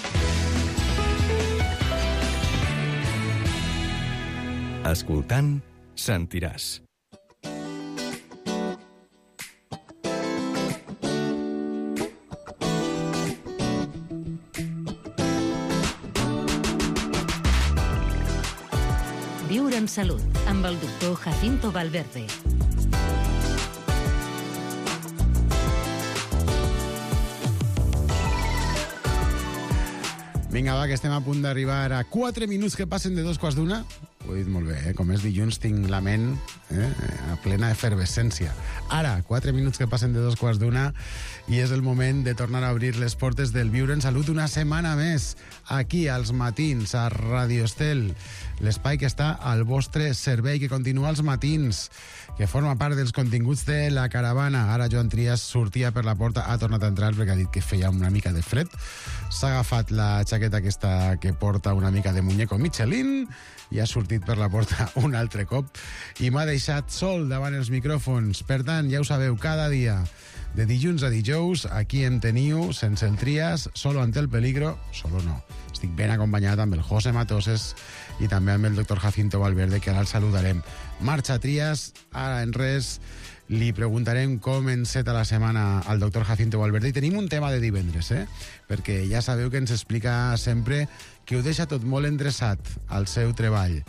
Escoltant, sentiràs.
Viure amb salut, amb el doctor Jacinto Valverde.
Vinga, va, que estem a punt d'arribar a quatre minuts que passen de dos quarts d'una. Ho he dit molt bé, eh? Com és dilluns tinc la ment eh? a plena efervescència. Ara, quatre minuts que passen de dos quarts d'una i és el moment de tornar a obrir les portes del Viure en Salut una setmana més, aquí als matins, a Ràdio Estel, l'espai que està al vostre servei, que continua als matins, que forma part dels continguts de la caravana. Ara Joan Trias sortia per la porta, ha tornat a entrar perquè ha dit que feia una mica de fred. S'ha agafat la jaqueta aquesta que porta una mica de muñeco Michelin i ha sortit per la porta un altre cop i m'ha deixat sol davant els micròfons. Per tant, ja ho sabeu, cada dia, de dilluns a dijous, aquí em teniu, sense el Trias, solo ante el peligro, solo no, Estic ben acompanyat amb el José Matoses i també amb el doctor Jacinto Valverde, que ara el saludarem. Marxa Trias, ara en res li preguntarem com enceta la setmana al doctor Jacinto Valverde, i tenim un tema de divendres, eh? Perquè ja sabeu que ens explica sempre que ho deixa tot molt endreçat al seu treball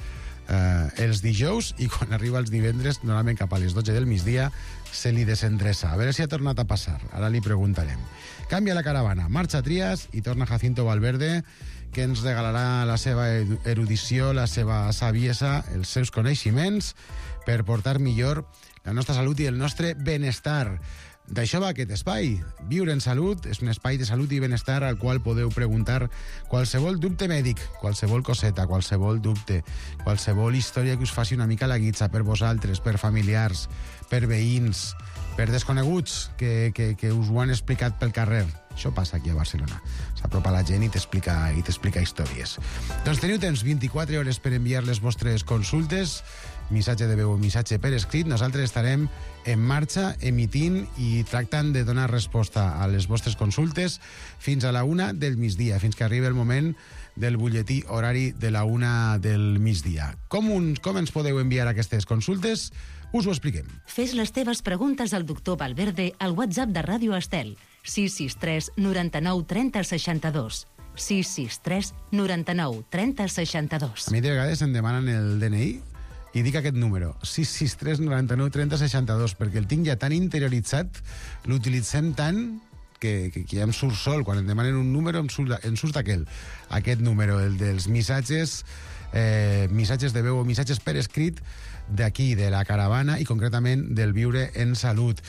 eh, els dijous, i quan arriba els divendres, normalment cap a les dotze del migdia, se li desendreça. A veure si ha tornat a passar. Ara li preguntarem. Canvia la caravana, marxa Trias i torna Jacinto Valverde, que ens regalarà la seva erudició, la seva saviesa, els seus coneixements per portar millor la nostra salut i el nostre benestar. D'això va aquest espai. Viure en Salut és un espai de salut i benestar al qual podeu preguntar qualsevol dubte mèdic, qualsevol coseta, qualsevol dubte, qualsevol història que us faci una mica la guitza per vosaltres, per familiars, per veïns, per desconeguts que, que, que us ho han explicat pel carrer. Això passa aquí a Barcelona. S'apropa la gent i t'explica i t'explica històries. Doncs teniu temps vint-i-quatre hores per enviar les vostres consultes, missatge de veu o missatge per escrit. Nosaltres estarem en marxa, emitint i tractant de donar resposta a les vostres consultes fins a la una del migdia, fins que arribi el moment del butlletí horari de la una del migdia. Com, un, com ens podeu enviar aquestes consultes? Us ho expliquem.
Fes les teves preguntes al doctor Valverde al WhatsApp de Ràdio Estel, sis sis tres noranta-nou trenta seixanta-dos. sis sis tres noranta-nou trenta seixanta-dos.
A mi de vegades em demanen el D N I i dic aquest número, sis sis tres noranta-nou trenta seixanta-dos, perquè el tinc ja tan interioritzat, l'utilitzem tant que, que, que ja em surt sol. Quan em demanen un número em surt, em surt aquell, aquest número, el dels missatges, eh, missatges de veu o missatges per escrit d'aquí, de la caravana, i concretament del Viure en Salut.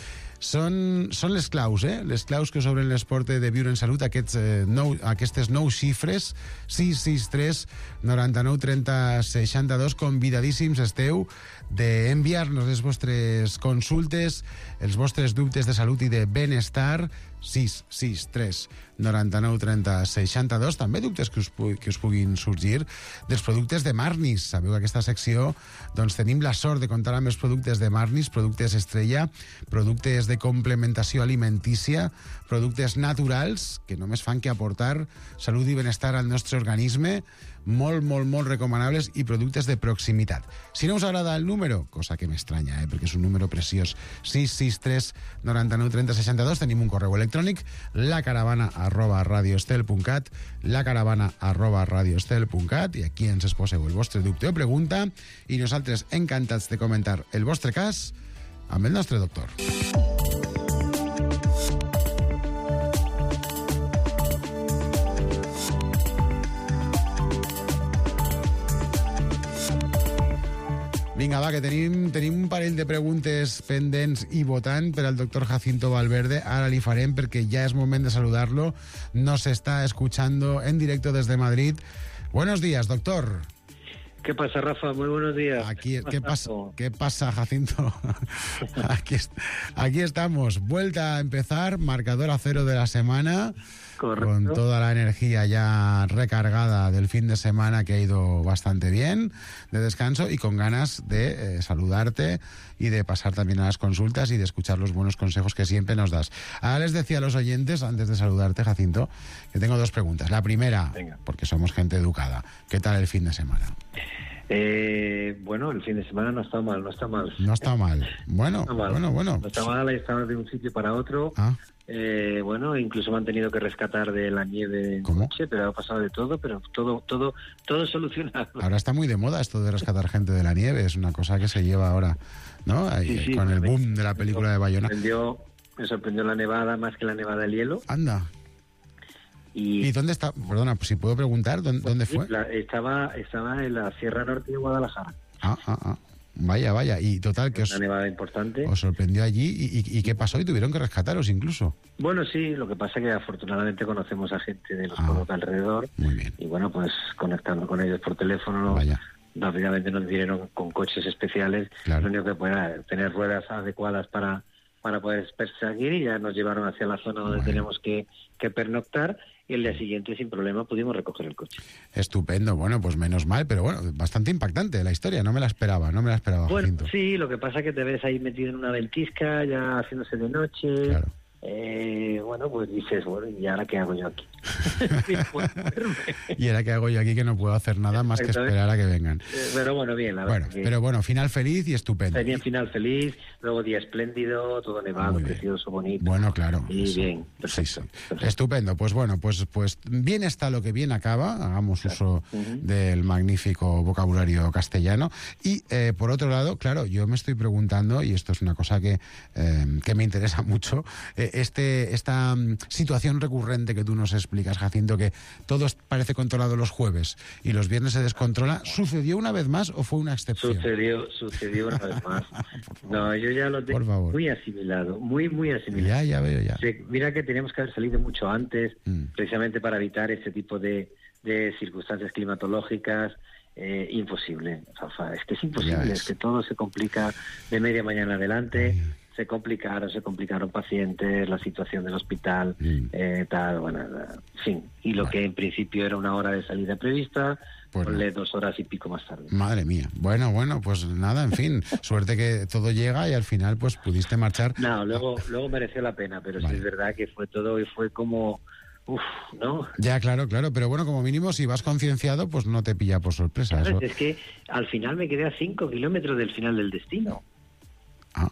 Són, són les claus, eh? Les claus que us obren les portes de Viure en Salut, aquests, eh, nou, aquestes nou xifres, sis sis tres noranta-nou trenta seixanta-dos. Convidadíssims esteu d'enviar-nos les vostres consultes, els vostres dubtes de salut i de benestar, sis sis tres noranta-nou trenta seixanta-dos. També dubtes que us, que us puguin sorgir dels productes de Marnis. Sabeu que aquesta secció doncs, tenim la sort de comptar amb els productes de Marnis, productes estrella, productes de complementació alimentícia, productes naturals que només fan que aportar salut i benestar al nostre organisme, molt, molt, molt recomanables, i productes de proximitat. Si no us agrada el número, cosa que m'estranya, eh, perquè és un número preciós, sis sis tres noranta-nou trenta seixanta-dos, tenim un correu electrònic, lacaravana arroba radioestel punt cat, lacaravana arroba radioestel punt cat, i aquí ens exposeu el vostre dubte o pregunta, i nosaltres encantats de comentar el vostre cas amb el nostre doctor. Vinga, va, que tenim, tenim un parell de preguntes pendents i votant per al doctor Jacinto Valverde. Ara li farem perquè ja és moment de saludar-lo. Nos está escuchando en directo desde Madrid. Buenos días, doctor.
¿Qué pasa, Rafa? Muy buenos días.
Aquí, ¿qué pasa, ¿Qué pasa, Jacinto? aquí, aquí estamos. Vuelta a empezar, marcador a cero de la semana. Correcto. Con toda la energía ya recargada del fin de semana, que ha ido bastante bien, de descanso, y con ganas de eh, saludarte y de pasar también a las consultas y de escuchar los buenos consejos que siempre nos das. Ahora les decía a los oyentes, antes de saludarte, Jacinto, que tengo dos preguntas. La primera, Venga. porque somos gente educada, ¿qué tal el fin de semana?
Eh, bueno, el fin de semana no está mal, no está mal.
No está mal. Bueno, no está mal. bueno, bueno.
No está mal, estamos de un sitio para otro.
Ah.
Eh, bueno, incluso me han tenido que rescatar de la nieve en
¿Cómo?
coche, pero ha pasado de todo, pero todo, todo, todo solucionado.
Ahora está muy de moda esto de rescatar gente de la nieve, es una cosa que se lleva ahora, ¿no? Ahí,
Sí, sí,
con el
me-
boom de la película de
Me
Bayona.
sorprendió, me sorprendió la nevada más que la nevada del hielo.
Anda.
Y,
¿Y dónde está? Perdona, si puedo preguntar, ¿dónde, dónde
Sí,
fue?
la- estaba, estaba en la Sierra Norte de Guadalajara.
Ah, ah, ah. Vaya, vaya. Y total, que os,
Una nevada importante.
os sorprendió allí. ¿Y, y, y qué pasó? ¿Y tuvieron que rescataros incluso?
Bueno, sí, lo que pasa es que afortunadamente conocemos a gente de los
Ah,
pueblos de alrededor.
Muy bien.
Y bueno, pues conectando con ellos por teléfono,
Vaya.
rápidamente nos vinieron con coches especiales,
Claro.
lo único que pueda tener ruedas adecuadas para, para poder perseguir, y ya nos llevaron hacia la zona donde
Bueno.
tenemos que, que pernoctar, y el día siguiente sin problema pudimos recoger el coche.
Estupendo. Bueno, pues menos mal, pero bueno, bastante impactante la historia. No me la esperaba, no me la esperaba,
Bueno,
Jacinto.
sí, lo que pasa es que te ves ahí metido en una ventisca, ya haciéndose de noche,
Claro.
eh, bueno, pues dices, bueno, ¿y ahora qué hago yo aquí?
Y ahora qué hago yo aquí que no puedo hacer nada más que esperar a que vengan.
Pero bueno, bien, la
bueno,
verdad. Que
pero bueno, final feliz y estupendo.
tenía final feliz, luego día espléndido, todo nevado, precioso, bonito.
Bueno, claro.
Y
sí.
bien, perfecto,
Sí, sí.
perfecto.
Estupendo. Pues bueno, pues, pues bien está lo que bien acaba. Hagamos uso
Ujú.
del magnífico vocabulario castellano. Y eh, por otro lado, claro, yo me estoy preguntando, y esto es una cosa que, eh, que me interesa mucho, eh, este, esta mm, situación recurrente que tú nos explicas, Jacinto, que todo es- parece controlado los jueves y los viernes se descontrola, ¿sucedió una vez más o fue una excepción?
Sucedió, sucedió una vez más. No, yo ya lo tengo
Por favor.
muy asimilado, muy, muy asimilado.
Ya, ya veo, ya.
Sí, mira que teníamos que haber salido mucho antes,
Mm.
precisamente para evitar este tipo de, de circunstancias climatológicas. Eh, imposible, Rafa, es que es
Ya
imposible,
ves.
es que todo se complica de media mañana adelante. Se complicaron, se complicaron pacientes, la situación del hospital,
Mm.
eh, tal, bueno, en fin. Y lo que en principio era una hora de salida prevista,
Pues no.
ponle dos horas y pico más tarde.
Madre mía. Bueno, bueno, pues nada, en fin. Suerte que todo llega y al final pues pudiste marchar.
No, luego, luego mereció la pena, pero sí es verdad que fue todo y fue como, uff, ¿no?
Ya, claro, claro. Pero bueno, como mínimo, si vas concienciado, pues no te pilla por sorpresa.
¿Sabes?
Eso.
Es que al final me quedé a cinco kilómetros del final del destino.
Ah.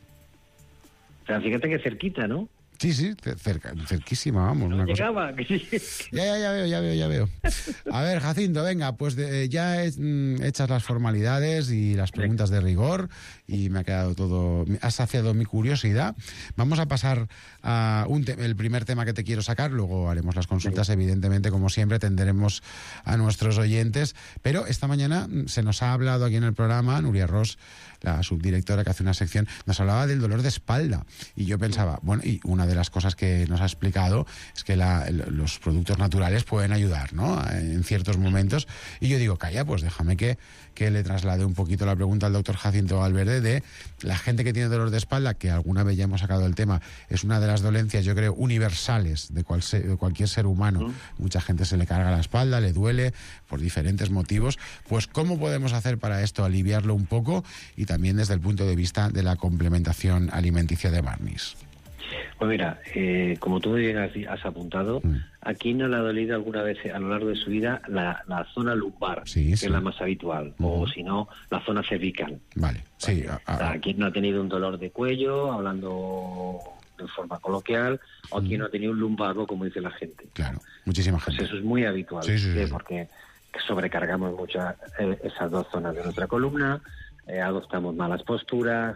O sea, fíjate que cerquita, ¿no?
Sí, sí, ce- cerca, cerquísima, vamos.
No
una cosa.
llegaba. que sí.
Ya, ya, ya veo, ya veo, ya veo. A ver, Jacinto, venga, pues de- eh, ya he- mm, hechas las formalidades y las preguntas de rigor y me ha quedado todo, has saciado mi curiosidad. Vamos a pasar a un te- el primer tema que te quiero sacar, luego haremos las consultas, evidentemente, como siempre, atenderemos a nuestros oyentes, pero esta mañana mm, se nos ha hablado aquí en el programa, Nuria Ross, la subdirectora que hace una sección, nos hablaba del dolor de espalda y yo pensaba, bueno, y una de las cosas que nos ha explicado es que la- el- los productos naturales pueden ayudar, ¿no?, en ciertos momentos, y yo digo, calla, pues déjame que, que le traslade un poquito la pregunta al doctor Jacinto Valverde de la gente que tiene dolor de espalda, que alguna vez ya hemos sacado el tema, es una de las dolencias, yo creo, universales de, cual se- de cualquier ser humano. Mucha gente se le carga la espalda, le duele por diferentes motivos. Pues ¿cómo podemos hacer para esto, aliviarlo un poco y también desde el punto de vista de la complementación alimenticia de Barnis?
Pues mira, eh, como tú muy bien has, has apuntado,
Mm.
aquí no le ha dolido alguna vez a lo largo de su vida la, la zona lumbar,
Sí,
que
sí.
es la más habitual, o si no, la zona cervical.
Vale, sí. a-
O
a-
sea, aquí no ha tenido un dolor de cuello, hablando de forma coloquial, o aquí no ha tenido un lumbago, como dice la gente.
Claro, muchísima
Pues
gente.
eso es muy habitual,
Sí, sí,
¿sí?
sí.
Porque sobrecargamos mucho eh, esas dos zonas de nuestra columna, eh, adoptamos malas posturas,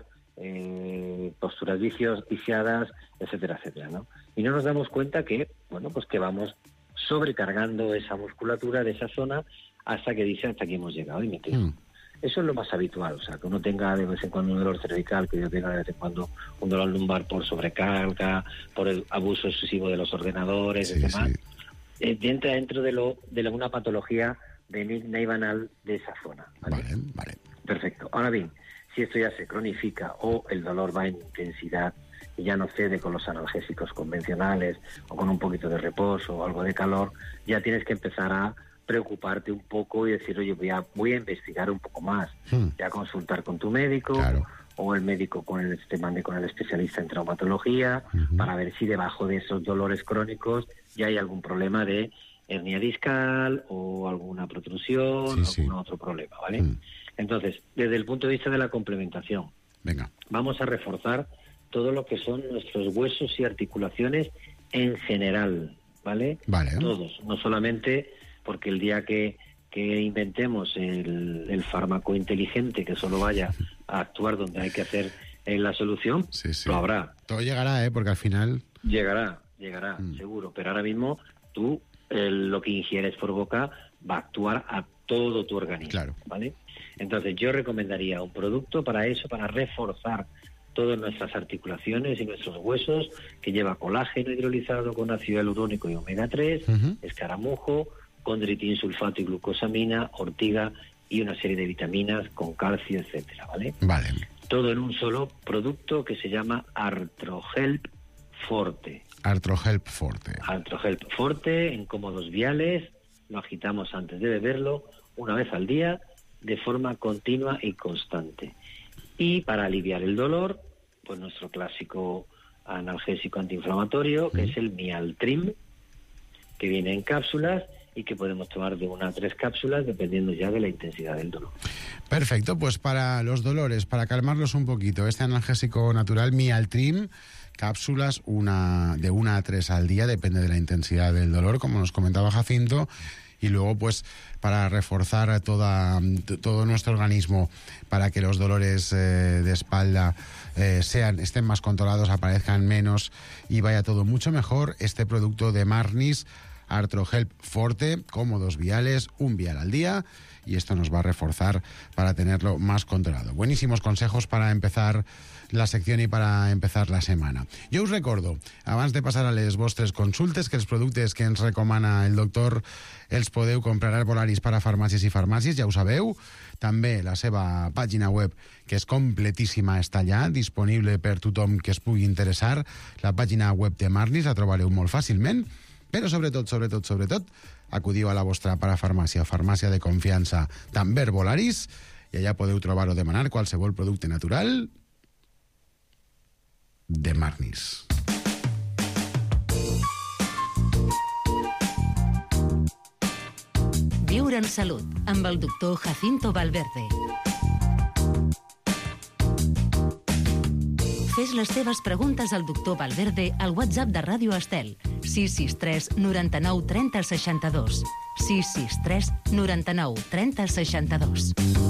eh, posturas vicios, viciadas, etcétera, etcétera, ¿no? Y no nos damos cuenta que, bueno, pues que vamos sobrecargando esa musculatura de esa zona hasta que dice hasta aquí hemos llegado y me quedo.
Mm.
Eso es lo más habitual, o sea, que uno tenga de vez en cuando un dolor cervical, que yo tenga de vez en cuando un dolor lumbar por sobrecarga, por el abuso excesivo de los ordenadores y demás, eh, entra dentro de lo de la- una patología benigna y banal de esa zona. ¿vale?
Vale, vale.
Perfecto. Ahora bien, si esto ya se cronifica o el dolor va en intensidad y ya no cede con los analgésicos convencionales o con un poquito de reposo o algo de calor, ya tienes que empezar a preocuparte un poco y decir, oye, voy a, voy a investigar un poco más,
Hmm.
ya consultar con tu médico o el médico con el, te mande con el especialista en traumatología para ver si debajo de esos dolores crónicos ya hay algún problema de hernia discal o alguna protrusión o algún otro problema, ¿vale? Entonces, desde el punto de vista de la complementación,
Venga.
vamos a reforzar todo lo que son nuestros huesos y articulaciones en general, ¿vale?
Vale.
Todos, no solamente porque el día que, que inventemos el, el fármaco inteligente que solo vaya a actuar donde hay que hacer eh, la solución, lo habrá.
Todo llegará, ¿eh? Porque al final...
Llegará, llegará, seguro. Pero ahora mismo tú eh, lo que ingieres por boca va a actuar a todo tu organismo,
Claro.
¿vale? Entonces yo recomendaría un producto para eso, para reforzar todas nuestras articulaciones y nuestros huesos, que lleva colágeno hidrolizado con ácido hialurónico y omega tres, escaramujo, condritin, sulfato y glucosamina, ortiga y una serie de vitaminas con calcio, etcétera, ¿vale?
Vale.
Todo en un solo producto que se llama Artrohelp Forte.
Artrohelp Forte.
Artrohelp Forte en cómodos viales, lo agitamos antes de beberlo una vez al día de forma continua y constante. Y para aliviar el dolor, pues nuestro clásico analgésico antiinflamatorio, que es el Mialtrim, que viene en cápsulas y que podemos tomar de una a tres cápsulas dependiendo ya de la intensidad del dolor.
Perfecto, pues para los dolores, para calmarlos un poquito, este analgésico natural Mialtrim, cápsulas una de una a tres al día, depende de la intensidad del dolor, como nos comentaba Jacinto, y luego pues para reforzar toda, todo nuestro organismo para que los dolores eh, de espalda eh, sean estén más controlados, aparezcan menos y vaya todo mucho mejor, este producto de Marnis Arthrohelp Forte, como dos viales, un vial al día, y esto nos va a reforzar para tenerlo más controlado. Buenísimos consejos para empezar la sección i para empezar la setmana. Jo us recordo, abans de passar a les vostres consultes, que els productes que ens recomana el doctor els podeu comprar a Herbolaris per a farmàcies i farmàcies, ja ho sabeu. També la seva pàgina web, que és completíssima, està allà, disponible per tothom que es pugui interessar. La pàgina web de Marnis la trobareu molt fàcilment, però sobretot, sobretot, sobretot, acudiu a la vostra parafarmàcia, farmàcia de confiança, també Herbolaris, i allà podeu trobar o demanar qualsevol producte natural de Marnis.
Viure en salut, amb el doctor Jacinto Valverde. Fes les teves preguntes al doctor Valverde al WhatsApp de Ràdio Estel, sis sis tres noranta-nou trenta seixanta-dos. sis sis tres noranta-nou trenta seixanta-dos.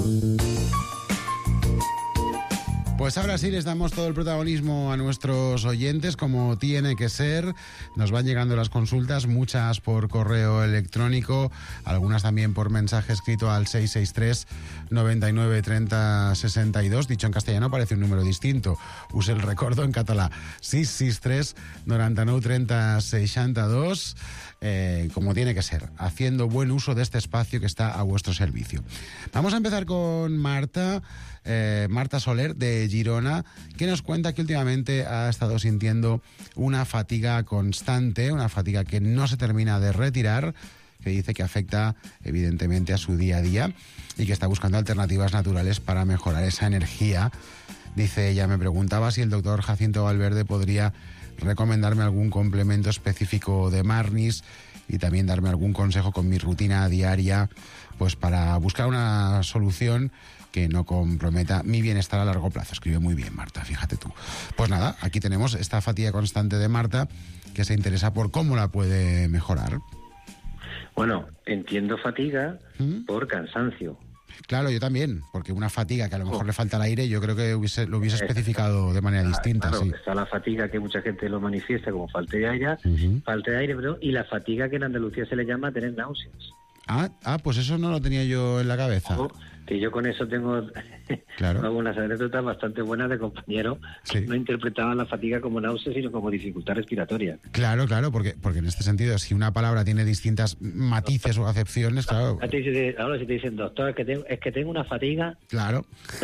Pues ahora sí les damos todo el protagonismo a nuestros oyentes, como tiene que ser. Nos van llegando las consultas, muchas por correo electrónico, algunas también por mensaje escrito al seis seis tres noventa y nueve treinta sesenta y dos. Dicho en castellano parece un número distinto. Use el recuerdo en catalán. seis seis tres noranta-nou treinta seixanta y dos. Eh, como tiene que ser, haciendo buen uso de este espacio que está a vuestro servicio. Vamos a empezar con Marta, eh, Marta Soler de Girona, que nos cuenta que últimamente ha estado sintiendo una fatiga constante, una fatiga que no se termina de retirar, que dice que afecta evidentemente a su día a día y que está buscando alternativas naturales para mejorar esa energía. Dice ella, me preguntaba si el doctor Jacinto Valverde podría recomendarme algún complemento específico de Marnis y también darme algún consejo con mi rutina diaria, pues para buscar una solución que no comprometa mi bienestar a largo plazo. Escribe muy bien, Marta, fíjate tú. Pues nada, aquí tenemos esta fatiga constante de Marta, que se interesa por cómo la puede mejorar.
Bueno, entiendo fatiga ¿Mm? por cansancio.
Claro, yo también, porque una fatiga que a lo mejor oh. le falta el aire, yo creo que hubiese, lo hubiese especificado de manera distinta.
Claro,
sí.
Está la fatiga que mucha gente lo manifiesta como falta de aire, uh-huh. falta de aire, perdón, y la fatiga que en Andalucía se le llama tener náuseas.
Ah, ah, pues eso no lo tenía yo en la cabeza.
Oh, que yo con eso tengo
claro.
algunas anécdotas bastante buenas de compañeros sí. que no interpretaban la fatiga como náuseas, sino como dificultad respiratoria.
Claro, claro, porque, porque en este sentido, si una palabra tiene distintas matices o acepciones, claro.
Ahora si te dicen, doctor, es que tengo, es que tengo una fatiga.
Claro.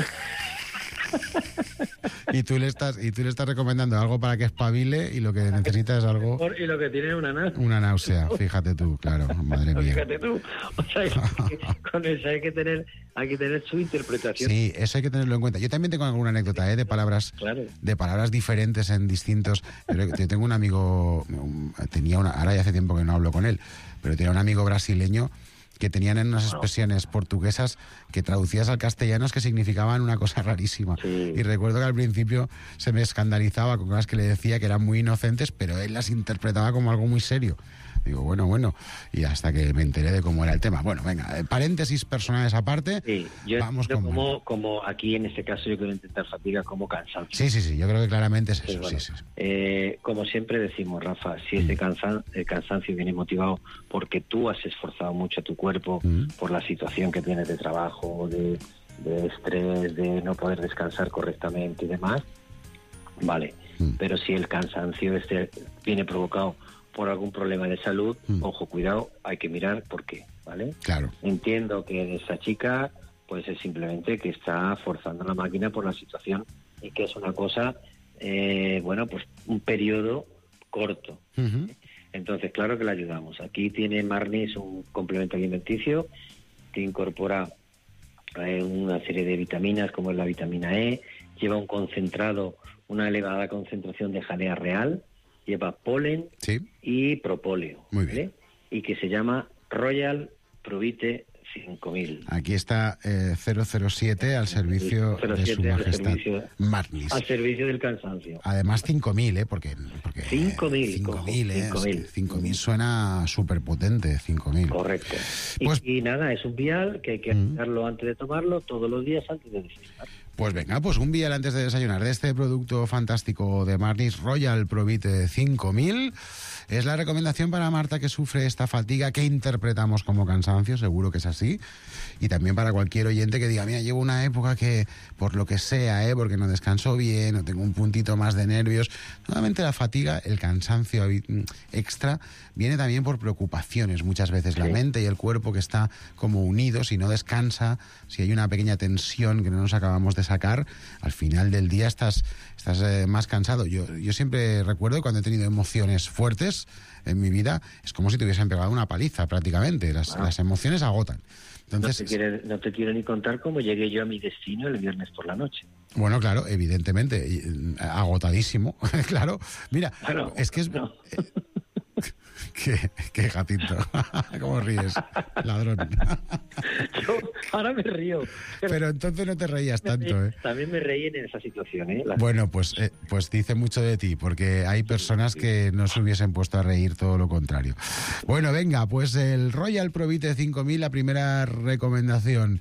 y tú le estás y tú le estás recomendando algo para que espabile y lo que necesita es algo
y lo que tiene es una náusea.
Una náusea, fíjate tú, claro, madre mía.
Fíjate tú, o sea, que con eso hay que tener hay que tener su interpretación.
Sí, eso hay que tenerlo en cuenta. Yo también tengo alguna anécdota, ¿eh? de palabras
claro.
de palabras diferentes en distintos. Pero yo tengo un amigo, tenía una, ahora ya hace tiempo que no hablo con él, pero tenía un amigo brasileño que tenían en unas expresiones portuguesas que traducidas al castellano es que significaban una cosa rarísima.
Sí.
Y recuerdo que al principio se me escandalizaba con cosas que le decía que eran muy inocentes, pero él las interpretaba como algo muy serio. Digo, bueno, bueno, y hasta que me enteré de cómo era el tema. Bueno, venga, paréntesis personales aparte,
sí, yo,
vamos
yo
con...
Como, como aquí en este caso yo quiero intentar fatiga como cansancio.
Sí, sí, sí, yo creo que claramente es eso.
Pues bueno,
sí, sí.
Eh, como siempre decimos, Rafa, si ese cansan, el cansancio viene motivado porque tú has esforzado mucho a tu cuerpo mm. por la situación que tienes de trabajo, de, de estrés, de no poder descansar correctamente y demás, vale. Mm. Pero si el cansancio este viene provocado por algún problema de salud, mm. ojo, cuidado, hay que mirar por qué, ¿vale?
Claro.
Entiendo que esa chica, pues es simplemente que está forzando la máquina por la situación y que es una cosa, eh, bueno, pues un periodo corto.
Uh-huh.
Entonces, claro que la ayudamos. Aquí tiene Marnis un complemento alimenticio que incorpora eh, una serie de vitaminas como es la vitamina E, lleva un concentrado, una elevada concentración de jalea real, lleva polen
sí.
y propóleo.
Muy bien.
¿vale? Y que se llama Royal Provite cinco mil.
Aquí está eh, cero cero siete al servicio
cero cero siete
de su majestad
servicio,
Marnis.
Al servicio del cansancio.
Además cinco mil, ¿eh? Porque, porque
cinco mil.
cinco mil, ¿eh? cinco mil suena súper potente, cinco mil.
Correcto. Pues, y, y nada, es un vial que hay que aplicarlo antes de tomarlo todos los días antes de desayunar.
Pues venga, pues un vial antes de desayunar de este producto fantástico de Marnis, Royal Provite cinco mil. Es la recomendación para Marta, que sufre esta fatiga que interpretamos como cansancio, seguro que es así. Y también para cualquier oyente que diga, mira, llevo una época que, por lo que sea, ¿eh? porque no descanso bien, o tengo un puntito más de nervios. Nuevamente la fatiga, el cansancio extra, viene también por preocupaciones. Muchas veces sí. La mente y el cuerpo que está como unidos, si no descansa, si hay una pequeña tensión que no nos acabamos de sacar, al final del día estás, estás eh, más cansado. Yo, yo siempre recuerdo cuando he tenido emociones fuertes en mi vida, es como si te hubiesen pegado una paliza prácticamente. Las, ah. las emociones agotan. Entonces,
no, te quiere, no te quiero ni contar cómo llegué yo a mi destino el viernes por la noche.
Bueno, claro, evidentemente, agotadísimo, claro. Mira,
bueno,
es que es...
No.
¿Qué, qué gatito? ¿Cómo ríes, ladrón?
Yo ahora me río.
Pero, pero entonces no te reías tanto, ¿eh?
También me reí en esa situación, ¿eh? La...
Bueno, pues, eh, pues dice mucho de ti, porque hay personas que no se hubiesen puesto a reír, todo lo contrario. Bueno, venga, pues el Royal Provite cinco mil, la primera recomendación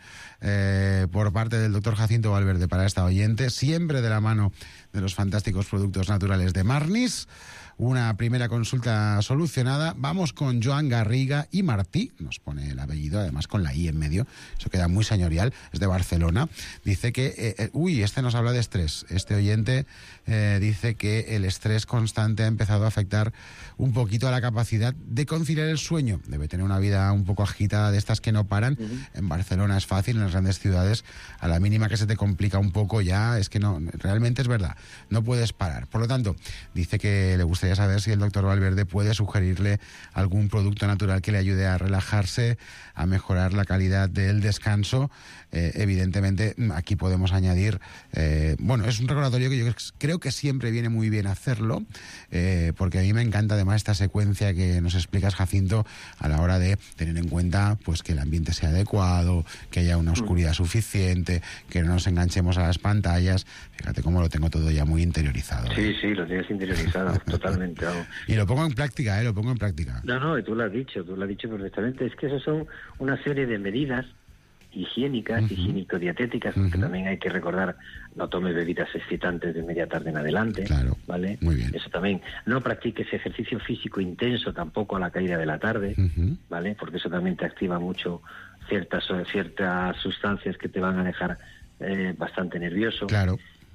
eh, por parte del doctor Jacinto Valverde para esta oyente, siempre de la mano de los fantásticos productos naturales de Marnis. Una primera consulta solucionada. Vamos con Joan Garriga y Martí, nos pone el apellido, además con la I en medio, eso queda muy señorial, es de Barcelona. Dice que, eh, eh, uy, este nos habla de estrés. Este oyente eh, dice que el estrés constante ha empezado a afectar un poquito a la capacidad de conciliar el sueño. Debe tener una vida un poco agitada, de estas que no paran. Uh-huh. En Barcelona es fácil, en las grandes ciudades, a la mínima que se te complica un poco ya, es que no, realmente es verdad, no puedes parar. Por lo tanto, dice que le gustaría saber si el doctor Valverde puede sugerirle algún producto natural que le ayude a relajarse, a mejorar la calidad del descanso. Eh, evidentemente, aquí podemos añadir, eh, bueno, es un recordatorio que yo creo que siempre viene muy bien hacerlo, eh, porque a mí me encanta además esta secuencia que nos explicas, Jacinto, a la hora de tener en cuenta pues que el ambiente sea adecuado, que haya una oscuridad suficiente, que no nos enganchemos a las pantallas. Fíjate cómo lo tengo todo ya muy interiorizado.
Sí, ¿eh? Sí, lo tienes interiorizado, totalmente. Vamos.
Y lo pongo en práctica, ¿eh? Lo pongo en práctica.
No, no, y tú lo has dicho, tú lo has dicho perfectamente. Es que eso son una serie de medidas higiénicas, uh-huh. higiénico-dietéticas, porque uh-huh. también hay que recordar, no tome bebidas excitantes de media tarde en adelante,
claro,
¿vale?
Muy bien.
Eso también, no practiques ejercicio físico intenso tampoco a la caída de la tarde, uh-huh. ¿vale? Porque eso también te activa mucho ciertas, ciertas sustancias que te van a dejar eh, bastante nervioso.
Claro.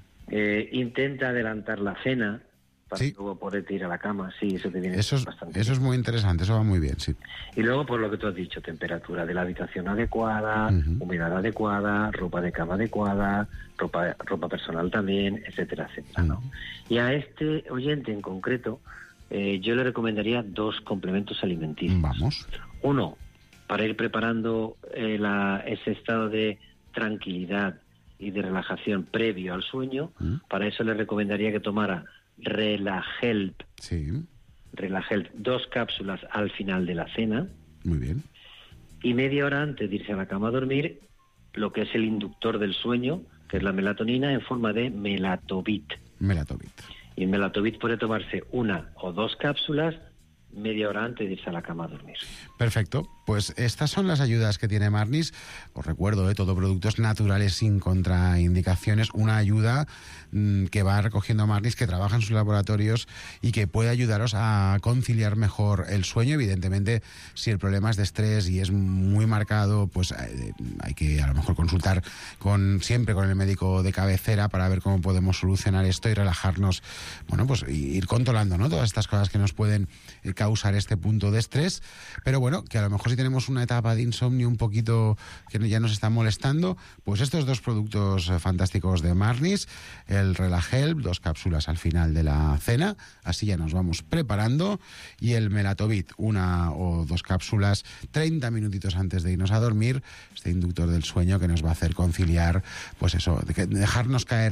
Eh, intenta adelantar la cena, para
sí.
luego poderte ir a la cama, sí, eso te viene
eso es,
bastante
Eso
bien.
Es muy interesante, eso va muy bien, sí.
Y luego, por lo que tú has dicho, temperatura de la habitación adecuada, uh-huh. humedad adecuada, ropa de cama adecuada, ropa ropa personal también, etcétera, etcétera, uh-huh. ¿no? Y a este oyente en concreto, eh, yo le recomendaría dos complementos alimenticios.
Vamos.
Uno, para ir preparando eh, la, ese estado de tranquilidad y de relajación previo al sueño, uh-huh. para eso le recomendaría que tomara Relahelp.
Sí.
Relahelp, dos cápsulas al final de la cena.
Muy bien.
Y media hora antes de irse a la cama a dormir, lo que es el inductor del sueño, que es la melatonina en forma de Melatovit.
Melatovit.
Y el Melatovit puede tomarse una o dos cápsulas media hora antes de irse a la cama a dormir.
Perfecto. Pues estas son las ayudas que tiene Marnis. Os recuerdo, ¿eh? Todo productos naturales sin contraindicaciones. Una ayuda mmm, que va recogiendo Marnis, que trabaja en sus laboratorios y que puede ayudaros a conciliar mejor el sueño. Evidentemente, si el problema es de estrés y es muy marcado, pues eh, hay que a lo mejor consultar con siempre con el médico de cabecera para ver cómo podemos solucionar esto y relajarnos, bueno, pues ir controlando, ¿no? Todas estas cosas que nos pueden eh, causar este punto de estrés. Pero bueno, que a lo mejor si tenemos una etapa de insomnio un poquito que ya nos está molestando, pues estos dos productos fantásticos de Marnis, el Relahelp, dos cápsulas al final de la cena, así ya nos vamos preparando, y el Melatovit, una o dos cápsulas treinta minutitos antes de irnos a dormir, este inductor del sueño que nos va a hacer conciliar, pues eso, dejarnos caer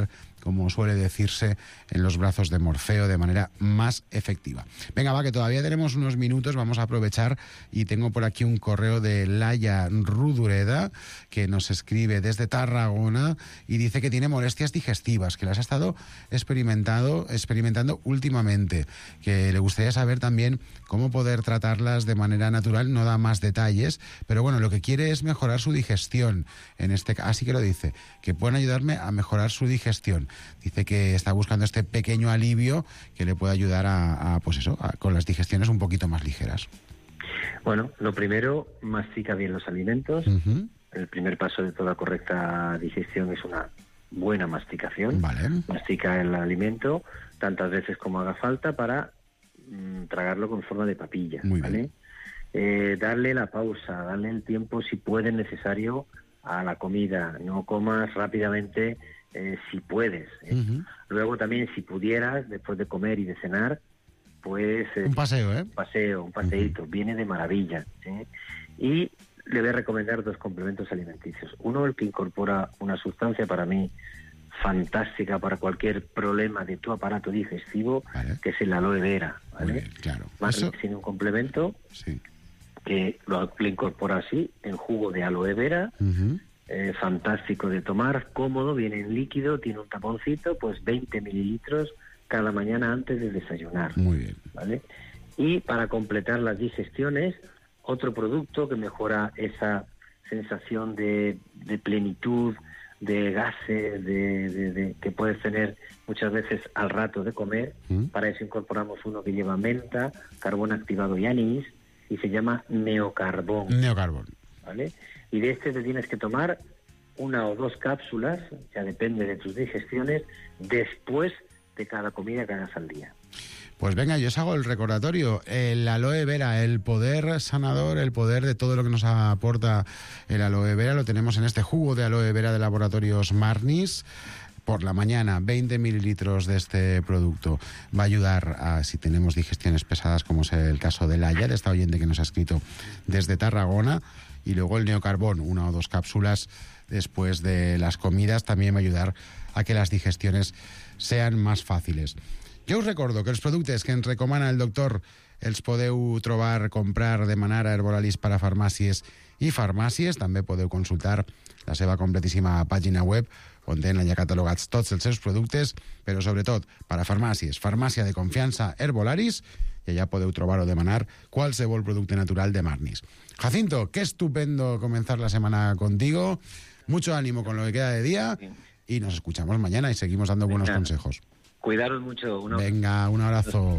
como suele decirse, en los brazos de Morfeo de manera más efectiva. Venga, va, que todavía tenemos unos minutos, vamos a aprovechar, y tengo por aquí un correo de Laia Rudureda, que nos escribe desde Tarragona y dice que tiene molestias digestivas, que las ha estado experimentado, experimentando últimamente, que le gustaría saber también cómo poder tratarlas de manera natural. No da más detalles, pero bueno, lo que quiere es mejorar su digestión. En este caso, así que lo dice, que pueden ayudarme a mejorar su digestión. Dice que está buscando este pequeño alivio que le puede ayudar a, a pues eso, a, con las digestiones un poquito más ligeras.
Bueno, lo primero, mastica bien los alimentos. Uh-huh. El primer paso de toda correcta digestión es una buena masticación. Vale. Mastica el alimento tantas veces como haga falta para mmm, tragarlo con forma de papilla. Muy ¿vale? bien. Eh, darle la pausa, darle el tiempo si puede necesario a la comida. No comas rápidamente eh, si puedes. ¿eh? Uh-huh. Luego también, si pudieras, después de comer y de cenar, pues... Eh,
un paseo, ¿eh?
Un paseo, un paseíto. Uh-huh. Viene de maravilla. ¿eh? Y le voy a recomendar dos complementos alimenticios. Uno, el que incorpora una sustancia para mí fantástica para cualquier problema de tu aparato digestivo, vale. que es el aloe vera. ¿vale? Bien, claro. Más Eso... sin un complemento sí. que lo, lo incorpora así, en jugo de aloe vera, uh-huh. eh, fantástico de tomar, cómodo, viene en líquido, tiene un taponcito, pues veinte mililitros cada mañana antes de desayunar.
Muy bien.
¿vale? Y para completar las digestiones, otro producto que mejora esa sensación de, de plenitud, de gases, de, de, de, que puedes tener muchas veces al rato de comer. ¿Mm? Para eso incorporamos uno que lleva menta, carbón activado y anís, y se llama Neocarbón.
Neocarbón.
¿Vale? Y de este te tienes que tomar una o dos cápsulas, ya depende de tus digestiones, después de cada comida que hagas al día.
Pues venga, yo os hago el recordatorio. El aloe vera, el poder sanador, el poder de todo lo que nos aporta el aloe vera, lo tenemos en este jugo de aloe vera de Laboratorios Marnis. Por la mañana, veinte mililitros de este producto. Va a ayudar a, si tenemos digestiones pesadas, como es el caso de Laia, de esta oyente que nos ha escrito desde Tarragona. Y luego el Neocarbón, una o dos cápsulas después de las comidas, también va a ayudar a que las digestiones sean más fàcils. Jo us recordo que els productes que ens recomana el doctor els podeu trobar, comprar, demanar a Herbolalis per a farmàcies i farmàcies. També podeu consultar la seva completíssima pàgina web on tenen allà catalogats tots els seus productes, però sobretot per a farmàcies, farmàcia de confiança Herbolaris, i allà podeu trobar o demanar qualsevol producte natural de Marnis. Jacinto, qué estupendo comenzar la semana contigo. Mucho ánimo con lo que queda de día y nos escuchamos mañana y seguimos dando buenos
Venga.
consejos.
Cuidaros mucho. Uno.
Venga, un abrazo.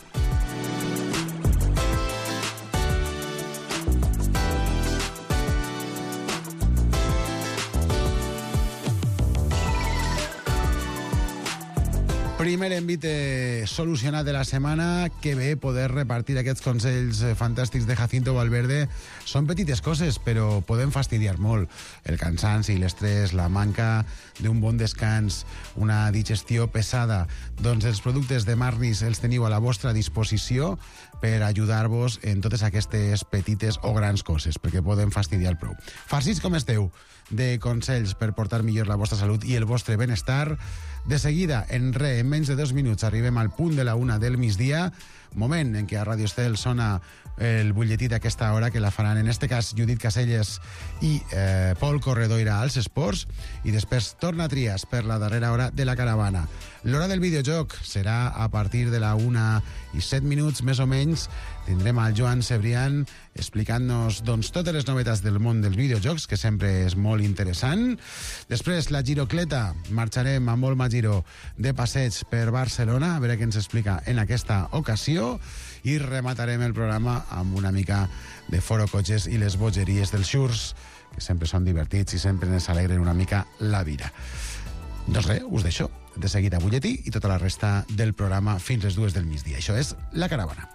Primer envite solucionat de la setmana. Que bé poder repartir aquests consells fantàstics de Jacinto Valverde. Són petites coses, però poden fastidiar molt. El cansanci, l'estrès, la manca d'un bon descans, una digestió pesada. Doncs els productes de Marnis els teniu a la vostra disposició per ajudar-vos en totes aquestes petites o grans coses, perquè poden fastidiar prou. Farcits com esteu de consells per portar millor la vostra salut i el vostre benestar. De seguida, en re, en menys de dos minuts, arribem al punt de la una del migdia, moment en què a Ràdio Estel sona el butlletí d'aquesta hora, que la faran, en este cas, Judit Caselles i eh, Pol Corredoira als esports, i després torna Trias per la darrera hora de la caravana. L'hora del videojoc serà a partir de la una i set minuts, més o menys. Tindrem al Joan Cebrián explicant-nos doncs, totes les novetats del món dels videojocs, que sempre és molt interessant. Després, la Girocleta. Marxarem amb molt Giro de passeig per Barcelona, a veure què ens explica en aquesta ocasió, i rematarem el programa amb una mica de foro cotxes i les bogeries dels xurs, que sempre són divertits i sempre ens alegren una mica la vida. Doncs res, us deixo. De seguida butlletí i tota la resta del programa fins les dues del migdia. Això és La Caravana.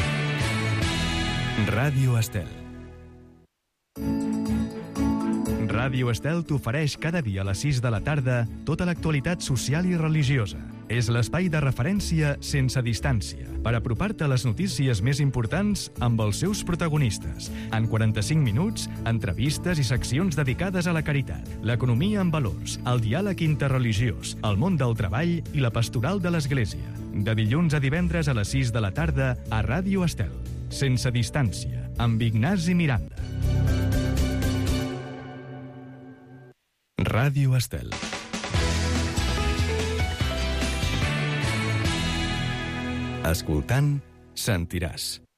Ràdio Estel. Ràdio Estel t'ofereix cada dia a les sis de la tarda tota l'actualitat social i religiosa. És l'espai de referència sense distància per apropar-te a les notícies més importants amb els seus protagonistes. En quaranta-cinc minuts, entrevistes i seccions dedicades a la caritat, l'economia amb valors, el diàleg interreligiós, el món del treball i la pastoral de l'Església. De dilluns a divendres a les sis de la tarda a Ràdio Estel. Sense distància, amb Ignasi Miranda. Ràdio Estel. Escoltant, sentiràs.